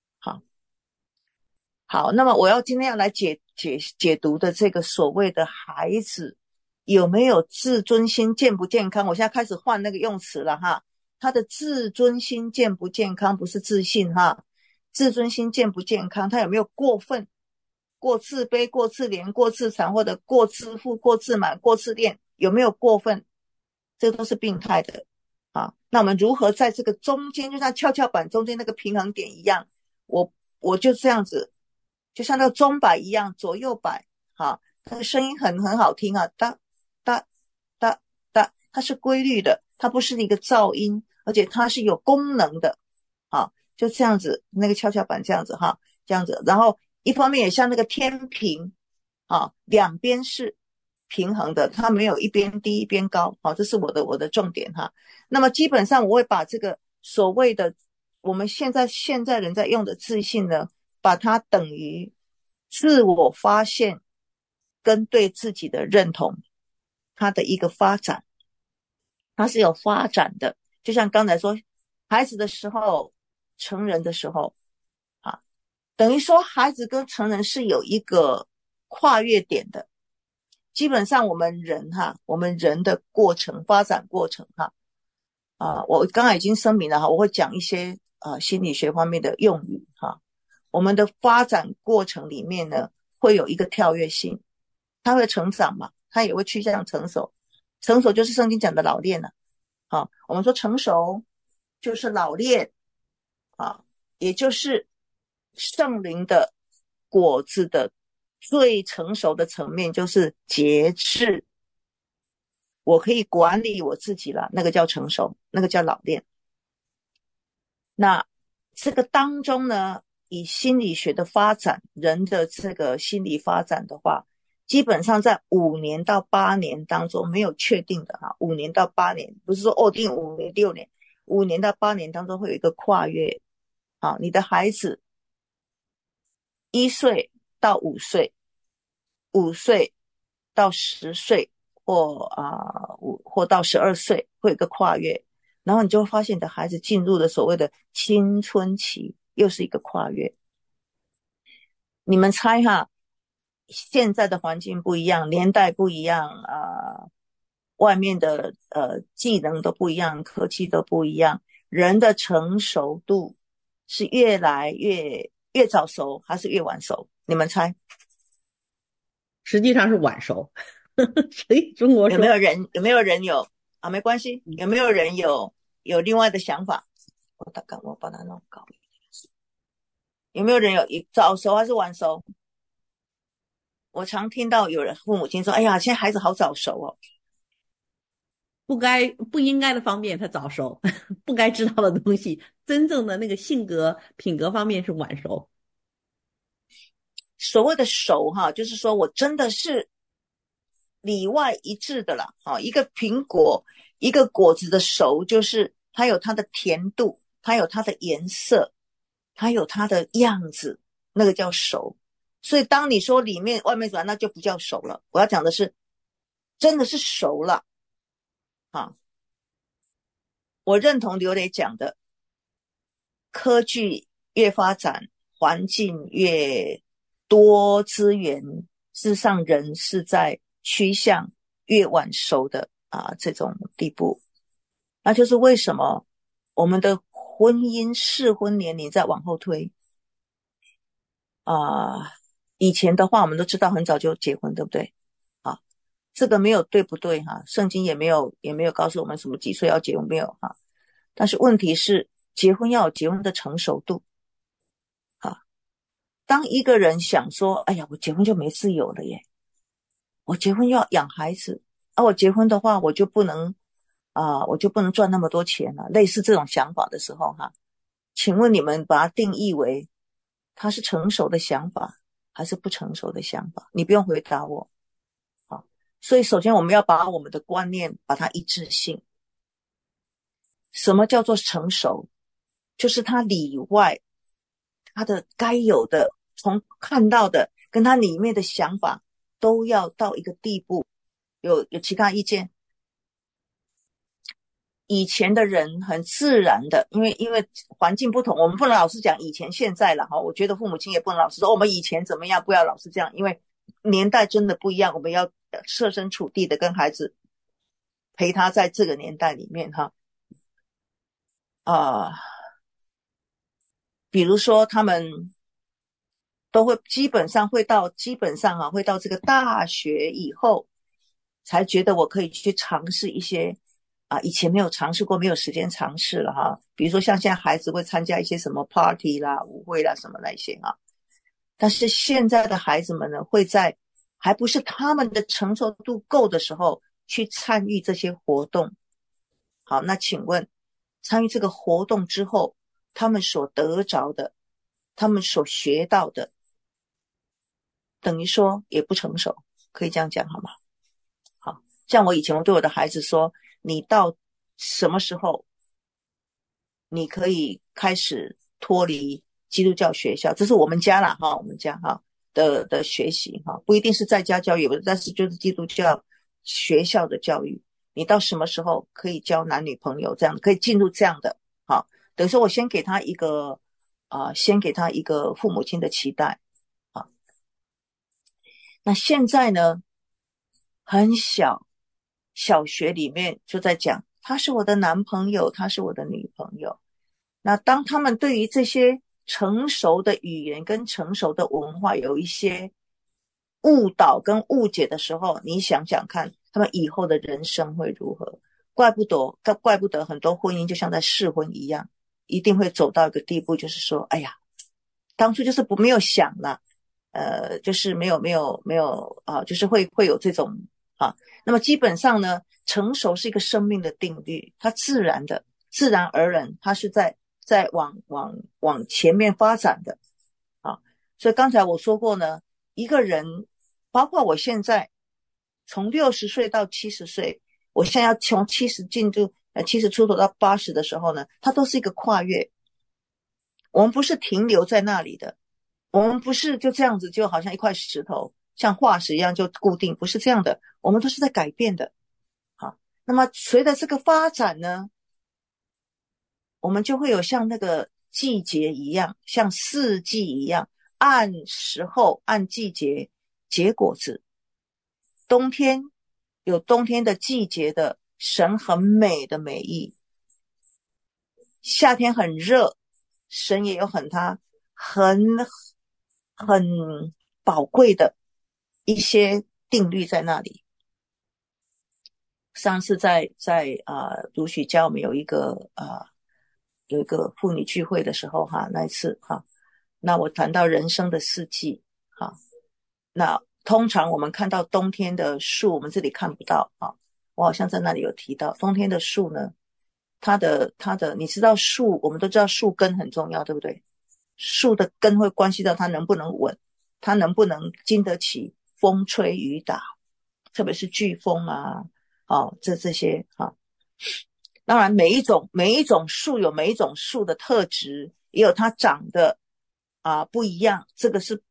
好，那么我今天要来解读的这个所谓的孩子有没有自尊心健不健康，我现在开始换那个用词了他的自尊心健不健康，不是自信自尊心健不健康，他有没有过分、过自卑、过自怜、过自残，或者过自负、过自满、过自恋，有没有过分，这都是病态的那我们如何在这个中间，就像跷跷板中间那个平衡点一样，我就这样子，就像那个钟摆一样左右摆那个声音很好听哒哒哒哒，它是规律的，它不是一个噪音，而且它是有功能的就这样子，那个跷跷板这样子这样子，然后一方面也像那个天平两边是平衡的，它没有一边低一边高。好，这是我的重点哈。那么基本上我会把这个所谓的我们现在人在用的自信呢，把它等于自我发现跟对自己的认同，它的一个发展，它是有发展的。就像刚才说，孩子的时候，成人的时候，啊，等于说孩子跟成人是有一个跨越点的。基本上我们人的过程发展过程我刚才已经声明了我会讲一些心理学方面的用语我们的发展过程里面呢，会有一个跳跃性，它会成长嘛，它也会趋向成熟。成熟就是圣经讲的老练了我们说成熟就是老练也就是圣灵的果子的最成熟的层面就是节制，我可以管理我自己了，那个叫成熟，那个叫老练。那这个当中呢，以心理学的发展，人的这个心理发展的话，基本上在5年到8年当中没有确定的5年到8年，不是说定5年6年，5年到8年当中会有一个跨越你的孩子1岁到5岁，5岁到10岁，或到12岁会有一个跨越，然后你就会发现你的孩子进入了所谓的青春期，又是一个跨越。你们猜现在的环境不一样，年代不一样外面的技能都不一样，科技都不一样，人的成熟度是越来越早熟还是越晚熟？你们猜？ 实际上是晚熟。所以中国说有没有人有没关系，有没有人有另外的想法？我把它弄高一点。有没有人有早熟还是晚熟？我常听到有人父母亲说：“哎呀，现在孩子好早熟哦。” 不应该的方面他早熟，不该知道的东西，真正的那个性格品格方面是晚熟。 所谓的熟就是说我真的是里外一致的啦一个苹果一个果子的熟，就是它有它的甜度，它有它的颜色，它有它的样子，那个叫熟。所以当你说里面外面软，那就不叫熟了。我要讲的是真的是熟了我认同刘磊讲的，科技越发展，环境越多资源，事实上人是在趋向越晚熟的这种地步。那就是为什么我们的婚姻适婚年龄在往后推以前的话我们都知道很早就结婚，对不对这个没有对不对圣经也没有告诉我们什么几岁要结婚，没有但是问题是结婚要有结婚的成熟度当一个人想说哎呀我结婚就没自由了耶，我结婚要养孩子我结婚的话我就不能赚那么多钱了，类似这种想法的时候请问你们把它定义为它是成熟的想法还是不成熟的想法？你不用回答我所以首先我们要把我们的观念把它一致性。什么叫做成熟？就是它里外它的该有的，从看到的跟它里面的想法都要到一个地步。有其他意见？以前的人很自然的，因为环境不同，我们不能老是讲以前现在了我觉得父母亲也不能老是说我们以前怎么样，不要老是这样，因为年代真的不一样，我们要设身处地的跟孩子陪他在这个年代里面比如说他们都会基本上会到这个大学以后才觉得我可以去尝试一些以前没有尝试过，没有时间尝试了比如说像现在孩子会参加一些什么 party 啦、舞会啦什么那些但是现在的孩子们呢，会在还不是他们的成熟度够的时候去参与这些活动。好，那请问参与这个活动之后，他们所得着的，他们所学到的，等于说也不成熟，可以这样讲好吗？ 像我以前我对我的孩子说，你到什么时候你可以开始脱离基督教学校，这是我们家啦哈，我们家哈的学习哈，不一定是在家教育，但是就是基督教学校的教育，你到什么时候可以交男女朋友这样，可以进入这样的，好，等于说我先给他一个先给他一个父母亲的期待啊。那现在呢，很小，小学里面就在讲，他是我的男朋友，他是我的女朋友。那当他们对于这些成熟的语言跟成熟的文化有一些误导跟误解的时候，你想想看，他们以后的人生会如何？怪不得很多婚姻就像在试婚一样，一定会走到一个地步，就是说，哎呀，当初就是没有想了，就是没有啊，就是会有这种啊。那么基本上呢，成熟是一个生命的定律，它自然而然，它是在往前面发展的啊。所以刚才我说过呢，一个人，包括我现在从60岁到70岁，我现在要从70进入70出头到80的时候呢，它都是一个跨越。我们不是停留在那里的，我们不是就这样子，就好像一块石头，像化石一样就固定，不是这样的，我们都是在改变的。好，那么随着这个发展呢，我们就会有像那个季节一样，像四季一样，按时候、按季节结果子。冬天有冬天的季节的神很美的美意，夏天很热，神也有很很宝贵的一些定律在那里。上次在读许教我们有一个妇女聚会的时候哈，那一次哈，那我谈到人生的四季哈，那通常我们看到冬天的树，我们这里看不到啊，我好像在那里有提到冬天的树呢，它的你知道树，我们都知道树根很重要，对不对？树的根会关系到它能不能稳，它能不能经得起风吹雨打，特别是飓风啊，这些啊。当然，每一种树有每一种树的特质，也有它长得不一样。这个是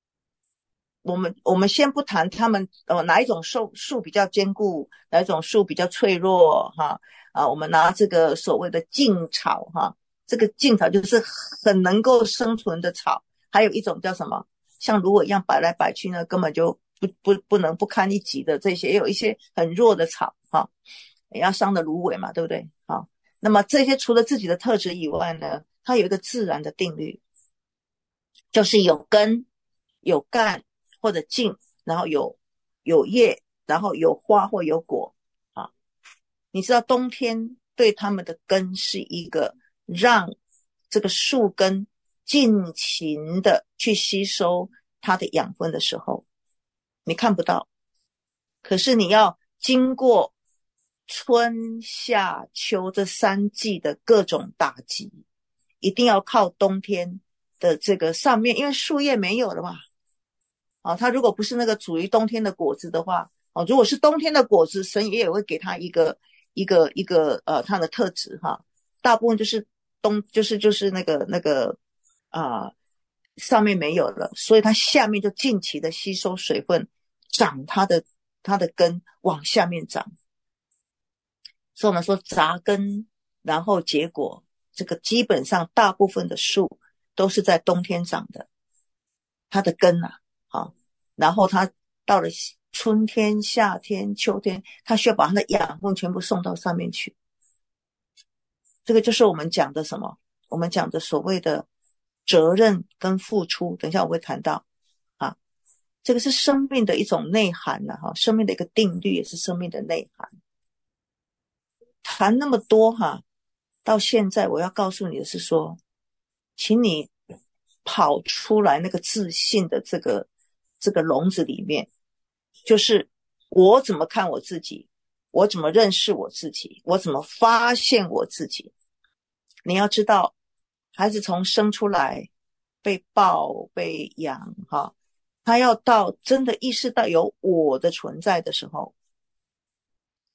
我们先不谈它们哪一种树比较坚固，哪一种树比较脆弱哈我们拿这个所谓的劲草哈，这个劲草就是很能够生存的草，还有一种叫什么，像芦苇一样摆来摆去呢，根本就不能不堪一击的这些，也有一些很弱的草哈，也要伤的芦苇嘛，对不对？好，那么这些除了自己的特质以外呢，它有一个自然的定律，就是有根、有干或者茎，然后有叶，然后有花或有果啊。你知道冬天对它们的根是一个让这个树根尽情的去吸收它的养分的时候，你看不到，可是你要经过春夏秋这3季的各种打击，一定要靠冬天的这个上面，因为树叶没有了嘛。它如果不是那个属于冬天的果子的话，如果是冬天的果子，神也会给它一个它的特质哈。大部分就是就是那个啊、上面没有了，所以它下面就尽情的吸收水分，长它的根往下面长。所以我们说扎根，然后结果，这个基本上大部分的树都是在冬天长的，它的根然后它到了春天、夏天、秋天，它需要把它的养分全部送到上面去。这个就是我们讲的什么？我们讲的所谓的责任跟付出。等一下我会谈到啊，这个是生命的一种内涵生命的一个定律，也是生命的内涵。谈那么多到现在我要告诉你的是说，请你跑出来那个自信的这个笼子里面，就是我怎么看我自己，我怎么认识我自己，我怎么发现我自己。你要知道，孩子从生出来被抱被养他要到真的意识到有我的存在的时候，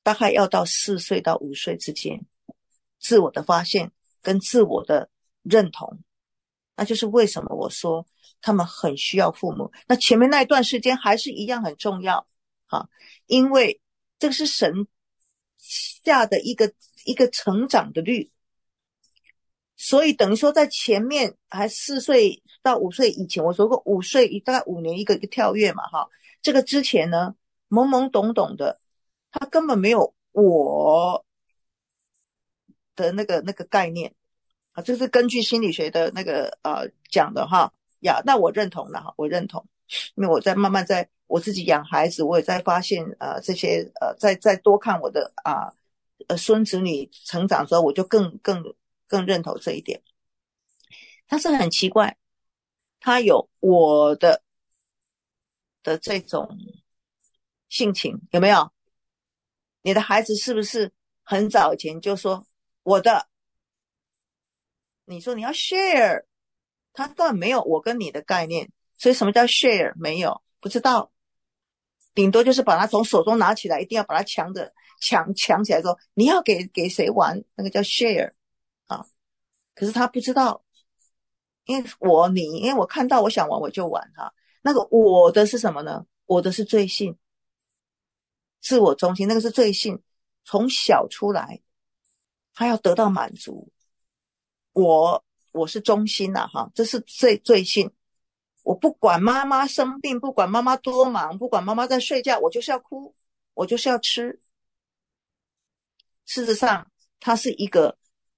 大概要到4岁到5岁之间，自我的发现跟自我的认同。那就是为什么我说他们很需要父母。那前面那一段时间还是一样很重要啊，因为这个是神下的一个成长的律，所以等于说在前面还4岁到5岁以前，我说过5岁大概5年一个跳跃嘛哈，这个之前呢懵懵懂懂的，他根本没有我的那个概念啊，这是根据心理学的那个讲的哈呀，那我认同了哈，我认同，因为我在慢慢在我自己养孩子，我也在发现这些再多看我的孙子女成长之后，我就更认同这一点。但是很奇怪，他有我的这种性情，有没有？你的孩子是不是很早以前就说我的？你说你要 share， 他根本没有我跟你的概念，所以什么叫 share？ 没有，不知道，顶多就是把他从手中拿起来，一定要把他抢起来说你要给谁玩，那个叫 share 啊。可是他不知道，因为我看到我想玩我就玩哈。那个我的是什么呢？我的是罪性，自我中心，那个是罪性，从小出来，他要得到满足。我是中心呐哈，这是罪性。我不管妈妈生病，不管妈妈多忙，不管妈妈在睡觉，我就是要哭，我就是要吃。事实上，它是一个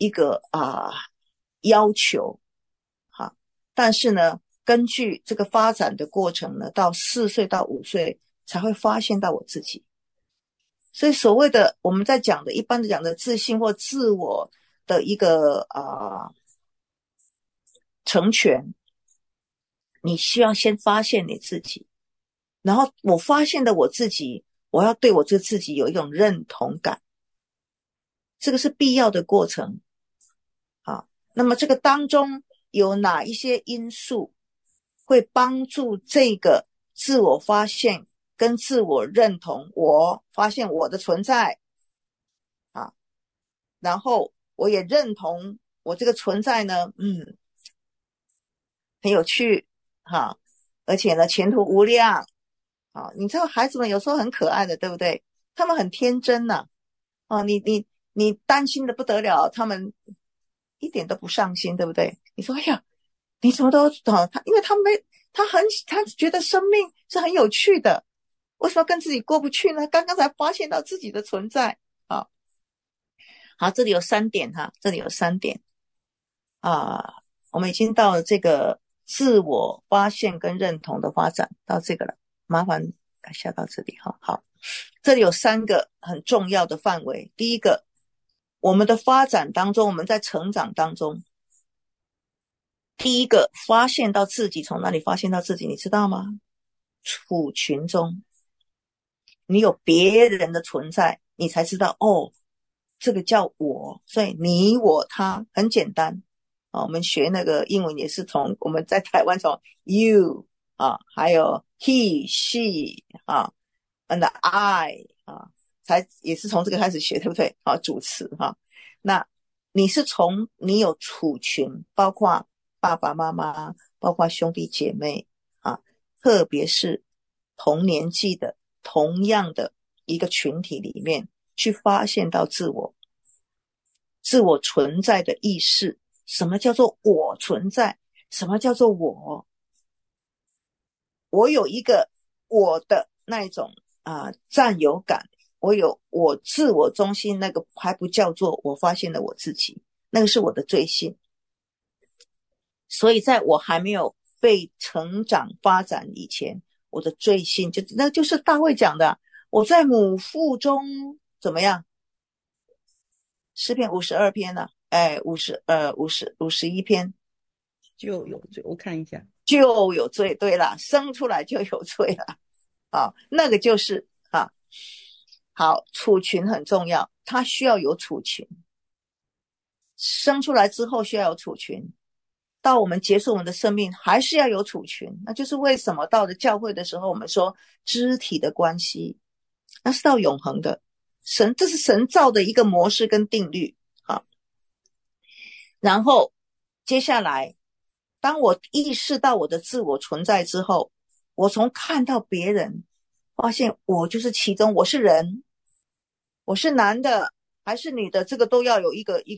要求哈，但是呢，根据这个发展的过程呢，到4岁到5岁才会发现到我自己。所以所谓的我们在讲的一般的讲的自信或自我的一个成全，你需要先发现你自己，然后我发现的我自己，我要对我这自己有一种认同感，这个是必要的过程啊。那么这个当中有哪一些因素会帮助这个自我发现跟自我认同，我发现我的存在啊，然后我也认同我这个存在呢，很有趣哈，而且呢前途无量啊。你知道孩子们有时候很可爱的，对不对？他们很天真呐你担心的不得了，他们一点都不上心，对不对？你说哎呀，你什么都他因为他觉得生命是很有趣的，为什么跟自己过不去呢？刚刚才发现到自己的存在啊。好，这里有3点哈，这里有3点啊，我们已经到了这个自我发现跟认同的发展到这个了，麻烦改下到这里哈。好，这里有3个很重要的范围。第一个，我们的发展当中，我们在成长当中，第一个发现到自己，从哪里发现到自己，你知道吗？处群中，你有别人的存在，你才知道哦，这个叫我。所以你我他很简单啊。我们学那个英文也是从我们在台湾从 you 还有 he she and I 才也是从这个开始学，对不对？主词那你是从你有处群，包括爸爸妈妈，包括兄弟姐妹特别是同年纪的同样的一个群体里面去发现到自我存在的意识。什么叫做我存在？什么叫做我有一个我的那一种占有感，我有我自我中心，那个还不叫做我发现了我自己，那个是我的罪性。所以在我还没有被成长发展以前，我的罪性那就是大卫讲的，我在母腹中怎么样？诗篇52篇呢51篇就有罪，我看一下， 就有罪。对了，生出来就有罪了那个就是好，处群很重要，它需要有处群，生出来之后需要有处群，到我们结束我们的生命还是要有处群。那就是为什么到了教会的时候我们说肢体的关系，那是到永恒的。 这是神造的一个模式跟定律啊。然后接下来，当我意识到我的自我存在之后，我从看到别人，发现我就是其中，我是人，我是男的还是女的，这个都要有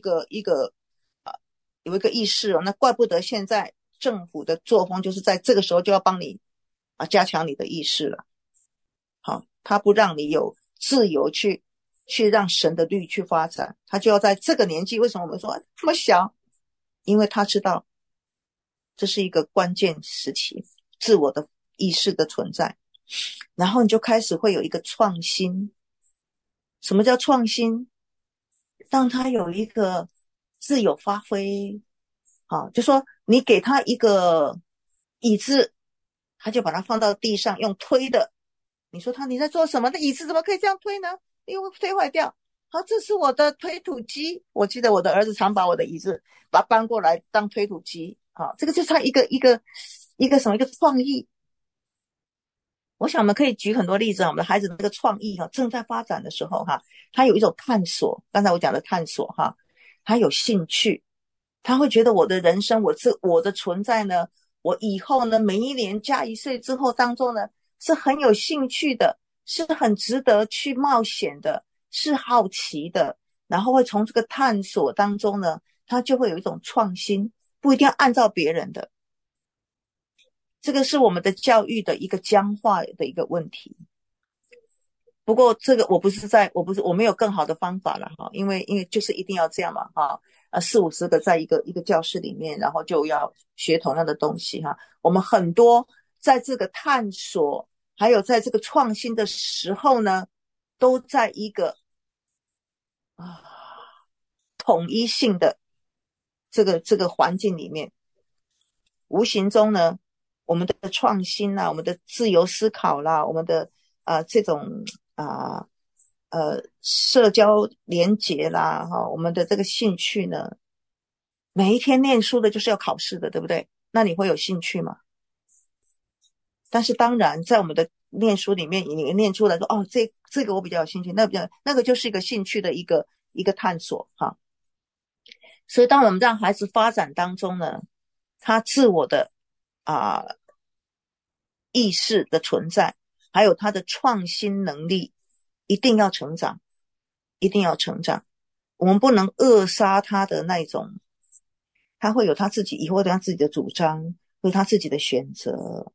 有一个意识哦。那怪不得现在政府的作风就是在这个时候就要帮你加强你的意识了。好，他不让你有自由去让神的律去发展，他就要在这个年纪。为什么我们说这么小？因为他知道这是一个关键时期，自我的意识的存在，然后你就开始会有一个创新。什么叫创新？让他有一个自由发挥。就说你给他一个椅子，他就把它放到地上用推的。你说你在做什么？那椅子怎么可以这样推呢？因为推坏掉。好，这是我的推土机。我记得我的儿子常把我的椅子把它搬过来当推土机。这个就是他一个创意。我想我们可以举很多例子。我们的孩子那个创意正在发展的时候他有一种探索。刚才我讲的探索他有兴趣，他会觉得我的人生，我的存在呢，我以后呢，每一年加1岁之后当中呢，是很有兴趣的，是很值得去冒险的，是好奇的，然后会从这个探索当中呢，他就会有一种创新，不一定要按照别人的。这个是我们的教育的一个僵化的一个问题。不过这个我没有更好的方法了因为就是一定要这样嘛40-50个在一个教室里面，然后就要学同样的东西我们很多在这个探索还有在这个创新的时候呢，都在一个统一性的这个环境里面，无形中呢，我们的创新啦，我们的自由思考啦，我们的这种社交连结啦我们的这个兴趣呢，每一天念书的就是要考试的，对不对？那你会有兴趣吗？但是当然在我们的念书里面，你念出来说这个我比较有兴趣，那个就是一个兴趣的一个探索所以当我们让孩子发展当中呢，他自我的意识的存在，还有他的创新能力一定要成长，一定要成长。我们不能扼杀他的那种，他会有他自己以后的他自己的主张，有他自己的选择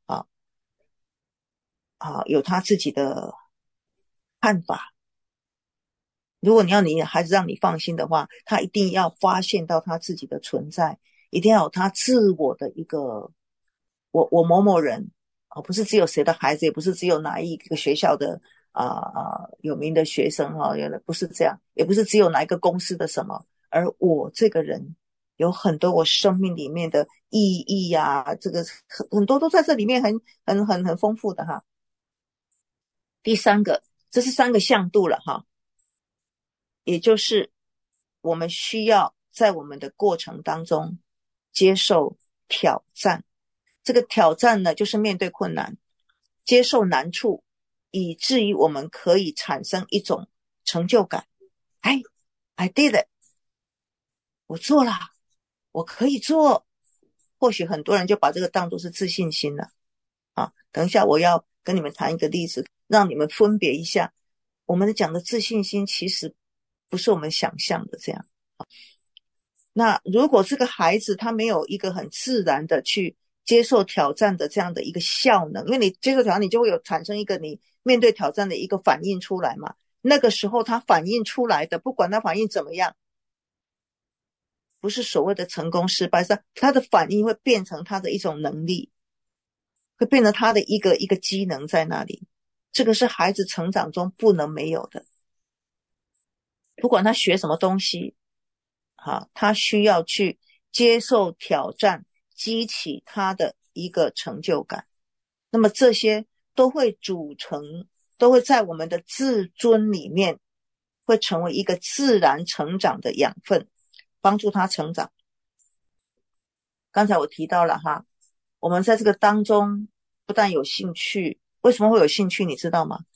有他自己的看法。如果你要你孩子让你放心的话，他一定要发现到他自己的存在，一定要有他自我的一个我某某人不是只有谁的孩子，也不是只有哪一个学校的有名的学生不是这样，也不是只有哪一个公司的什么，而我这个人有很多我生命里面的意义这个很多都在这里面很丰富的第三个，这是3个向度了也就是我们需要在我们的过程当中接受挑战。这个挑战呢，就是面对困难，接受难处，以至于我们可以产生一种成就感。I did it， 我做了，我可以做。或许很多人就把这个当作是自信心了等一下我要跟你们谈一个例子，让你们分别一下，我们讲的自信心其实不是我们想象的这样。那如果这个孩子他没有一个很自然的去接受挑战的这样的一个效能，因为你接受挑战，你就会有产生一个你面对挑战的一个反应出来嘛。那个时候他反应出来的，不管他反应怎么样，不是所谓的成功失败，是他的反应会变成他的一种能力，会变成他的一个机能在那里。这个是孩子成长中不能没有的。不管他学什么东西他需要去接受挑战，激起他的一个成就感。那么这些都会都会在我们的自尊里面会成为一个自然成长的养分，帮助他成长。刚才我提到了我们在这个当中不但有兴趣，为什么会有兴趣你知道吗？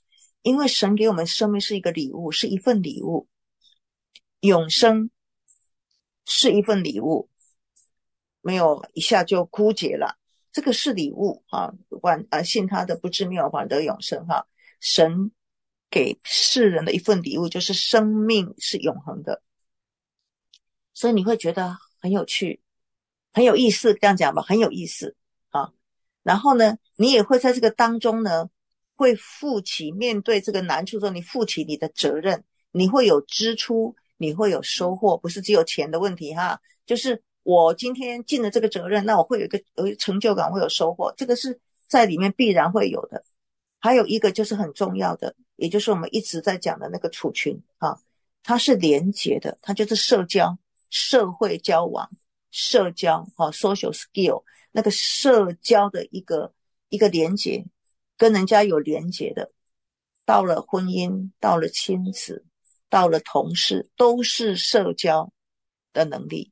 因为神给我们生命是一个礼物，是一份礼物，永生是一份礼物，没有一下就枯竭了。这个是礼物啊，信他的不至灭亡，反得永生哈。神给世人的一份礼物，就是生命是永恒的，所以你会觉得很有趣，很有意思，这样讲吧，很有意思啊。然后呢，你也会在这个当中呢，会负起面对这个难处的时候，你负起你的责任，你会有支出，你会有收获，不是只有钱的问题哈，就是我今天尽了这个责任，那我会有一个成就感，会有收获，这个是在里面必然会有的。还有一个就是很重要的，也就是我们一直在讲的那个处群啊，它是连结的，它就是社交、社会交往、社交social skill 那个社交的一个连结，跟人家有连结的，到了婚姻，到了亲子，到了同事，都是社交的能力。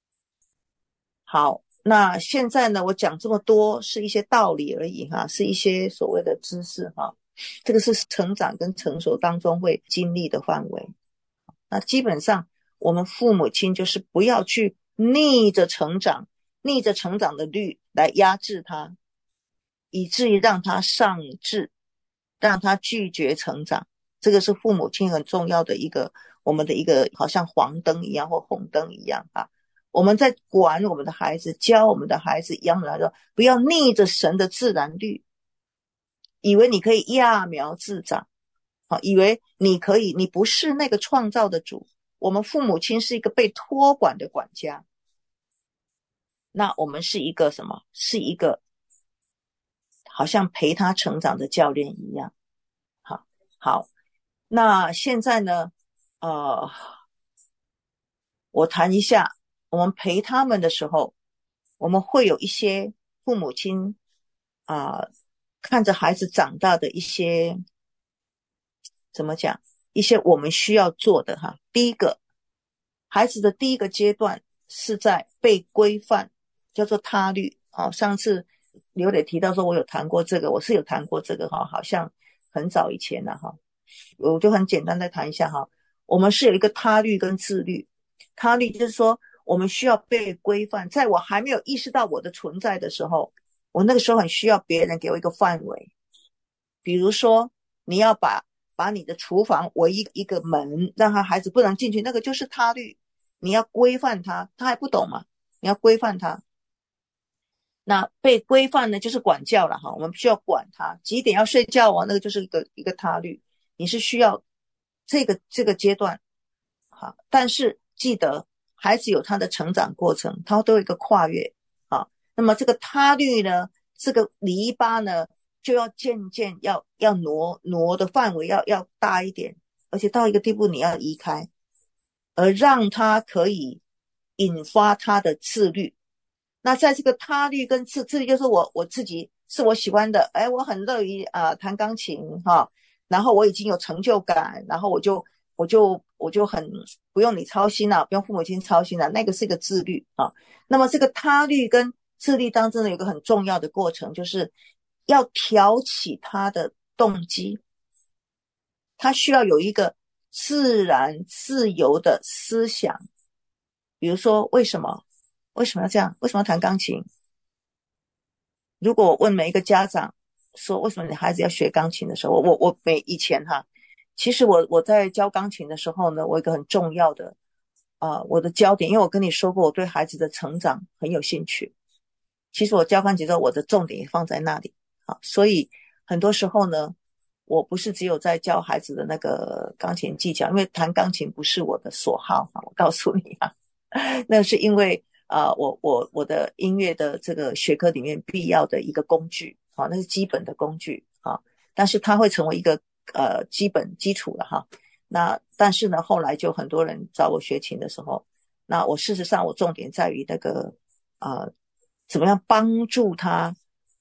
好，那现在呢，我讲这么多是一些道理而已哈，是一些所谓的知识哈，这个是成长跟成熟当中会经历的范围。那基本上我们父母亲就是不要去逆着成长，逆着成长的律来压制他，以至于让他丧志，让他拒绝成长。这个是父母亲很重要的一个，我们的一个好像黄灯一样或红灯一样啊。我们在管我们的孩子，教我们的孩子一样的来说，不要逆着神的自然律，以为你可以揠苗助长，以为你可以，你不是那个创造的主。我们父母亲是一个被托管的管家，那我们是一个什么？是一个好像陪他成长的教练一样。好，那现在呢，呃，我谈一下，我们陪他们的时候，我们会有一些父母亲看着孩子长大的一些怎么讲，一些我们需要做的哈。第一个，孩子的第一个阶段是在被规范，叫做他律。上次刘磊提到说我有谈过这个，我是有谈过这个哈，好像很早以前了哈。我就很简单再谈一下哈，我们是有一个他律跟自律。他律就是说我们需要被规范，在我还没有意识到我的存在的时候，我那个时候很需要别人给我一个范围，比如说你要把你的厨房围一个门，让他孩子不能进去，那个就是他律，你要规范他，他还不懂嘛，你要规范他。那被规范呢，就是管教了哈，我们需要管他几点要睡觉那个就是一个他律，你是需要这个阶段好，但是记得孩子有他的成长过程，他都有一个跨越啊。那么这个他律呢，这个篱笆呢，就要渐渐要挪的范围要大一点，而且到一个地步你要移开，而让他可以引发他的自律。那在这个他律跟自律，就是我自己是我喜欢的，我很乐于弹钢琴哈，然后我已经有成就感，然后我就很不用你操心了，不用父母亲操心了，那个是一个自律啊。那么这个他律跟自律当中有一个很重要的过程，就是要挑起他的动机，他需要有一个自然自由的思想，比如说为什么要这样？为什么要弹钢琴？如果我问每一个家长说为什么你孩子要学钢琴的时候，我以前其实我在教钢琴的时候呢，我有一个很重要的我的焦点，因为我跟你说过我对孩子的成长很有兴趣，其实我教钢琴之后我的重点也放在那里所以很多时候呢，我不是只有在教孩子的那个钢琴技巧，因为弹钢琴不是我的所好我告诉你那是因为我的音乐的这个学科里面必要的一个工具那是基本的工具但是它会成为一个基本基础了那但是呢，后来就很多人找我学琴的时候，那我事实上我重点在于那个怎么样帮助他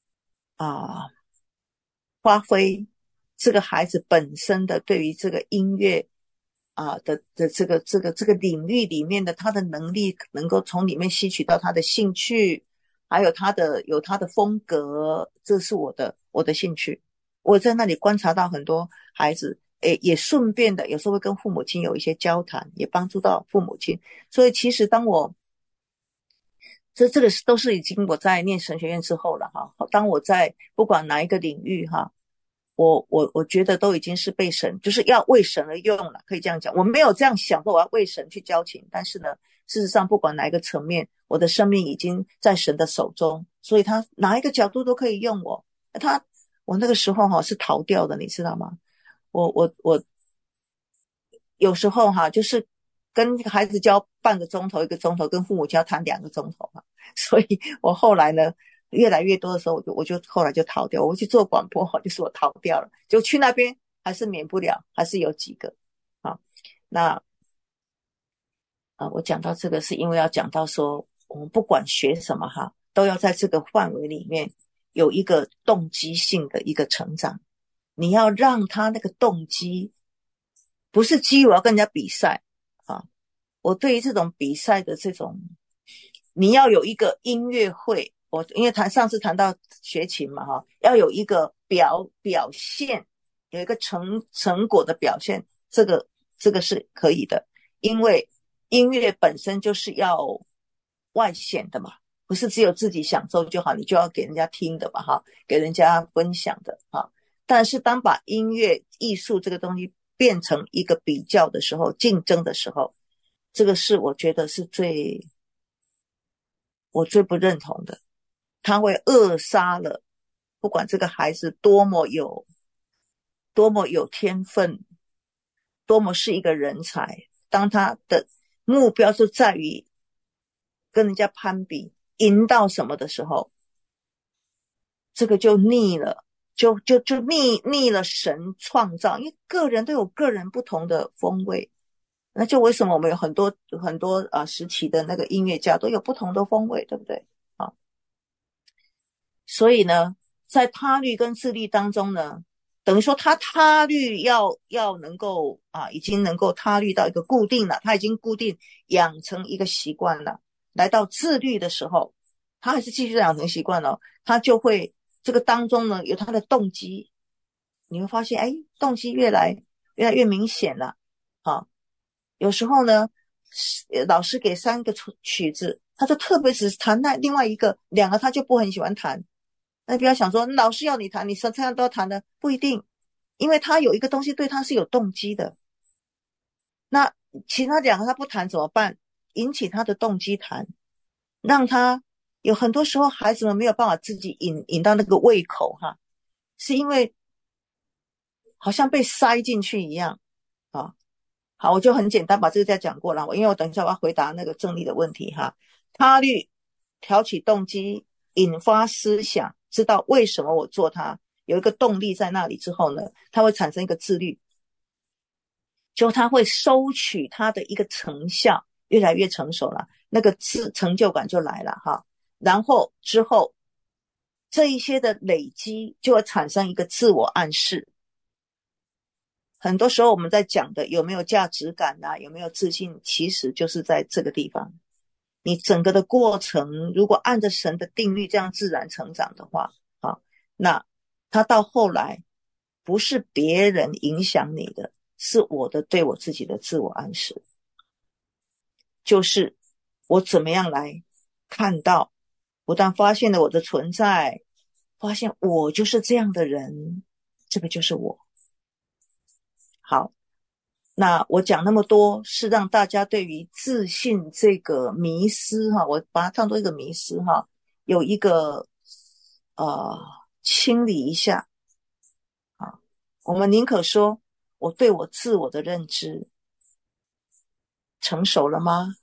发挥这个孩子本身的对于这个音乐的这个领域里面的他的能力，能够从里面吸取到他的兴趣，还有有他的风格，这是我的兴趣我在那里观察到很多孩子，也顺便的有时候会跟父母亲有一些交谈，也帮助到父母亲。所以其实当我这个都是已经我在念神学院之后了哈。当我在不管哪一个领域哈，我觉得都已经是被神，就是要为神而用了，可以这样讲。我没有这样想过我要为神去交情，但是呢，事实上不管哪一个层面，我的生命已经在神的手中，所以他哪一个角度都可以用我。我那个时候哈是逃掉的，你知道吗？我有时候哈就是跟孩子教半个钟头、1个钟头，跟父母教谈2个钟头嘛。所以我后来呢，越来越多的时候，我就后来就逃掉。我去做广播，就是我逃掉了，就去那边还是免不了，还是有几个啊。那我讲到这个是因为要讲到说，我们不管学什么哈，都要在这个范围里面有一个动机性的一个成长。你要让他那个动机不是基于我要跟人家比赛啊。我对于这种比赛的这种，你要有一个音乐会，我因为上次谈到学琴嘛哈，要有一个表现，有一个成果的表现，这个是可以的。因为音乐本身就是要外显的嘛，不是只有自己享受就好，你就要给人家听的嘛哈，给人家分享的哈。但是当把音乐艺术这个东西变成一个比较的时候，竞争的时候，这个是我觉得是我最不认同的。他会扼杀了不管这个孩子多么有天分，多么是一个人才，当他的目标就在于跟人家攀比，赢到什么的时候，这个就腻了，就逆了神创造。因为个人都有个人不同的风味，那就为什么我们有很多很多时期的那个音乐家都有不同的风味，对不对啊？所以呢，在他律跟自律当中呢，等于说他律要能够已经能够他律到一个固定了，他已经固定养成一个习惯了。来到自律的时候，他还是继续养成习惯哦，他就会这个当中呢有他的动机，你会发现，哎，动机越来越明显了啊。有时候呢，老师给3个曲子，他就特别只弹那另外2个他就不很喜欢弹。那不要想说老师要你弹，你这样都要弹的，不一定，因为他有一个东西对他是有动机的。那其他2个他不弹怎么办？引起他的动机弹，让他有很多时候孩子们没有办法自己引到那个胃口哈，是因为好像被塞进去一样啊。好，我就很简单把这个再讲过了，因为我等一下我要回答那个正例的问题哈。他律挑起动机，引发思想，知道为什么我做它，有一个动力在那里之后呢，它会产生一个自律，就他会收取他的一个成效，越来越成熟了，那个成就感就来了哈。然后之后这一些的累积就会产生一个自我暗示。很多时候我们在讲的有没有价值感啊，有没有自信，其实就是在这个地方。你整个的过程如果按着神的定律这样自然成长的话，那他到后来不是别人影响你的，是我的对我自己的自我暗示，就是我怎么样来看到，不但发现了我的存在，发现我就是这样的人，这个就是我。好，那我讲那么多是让大家对于自信这个迷思哈，我把它当作一个迷思哈，有一个清理一下啊。我们宁可说我对我自我的认知成熟了吗？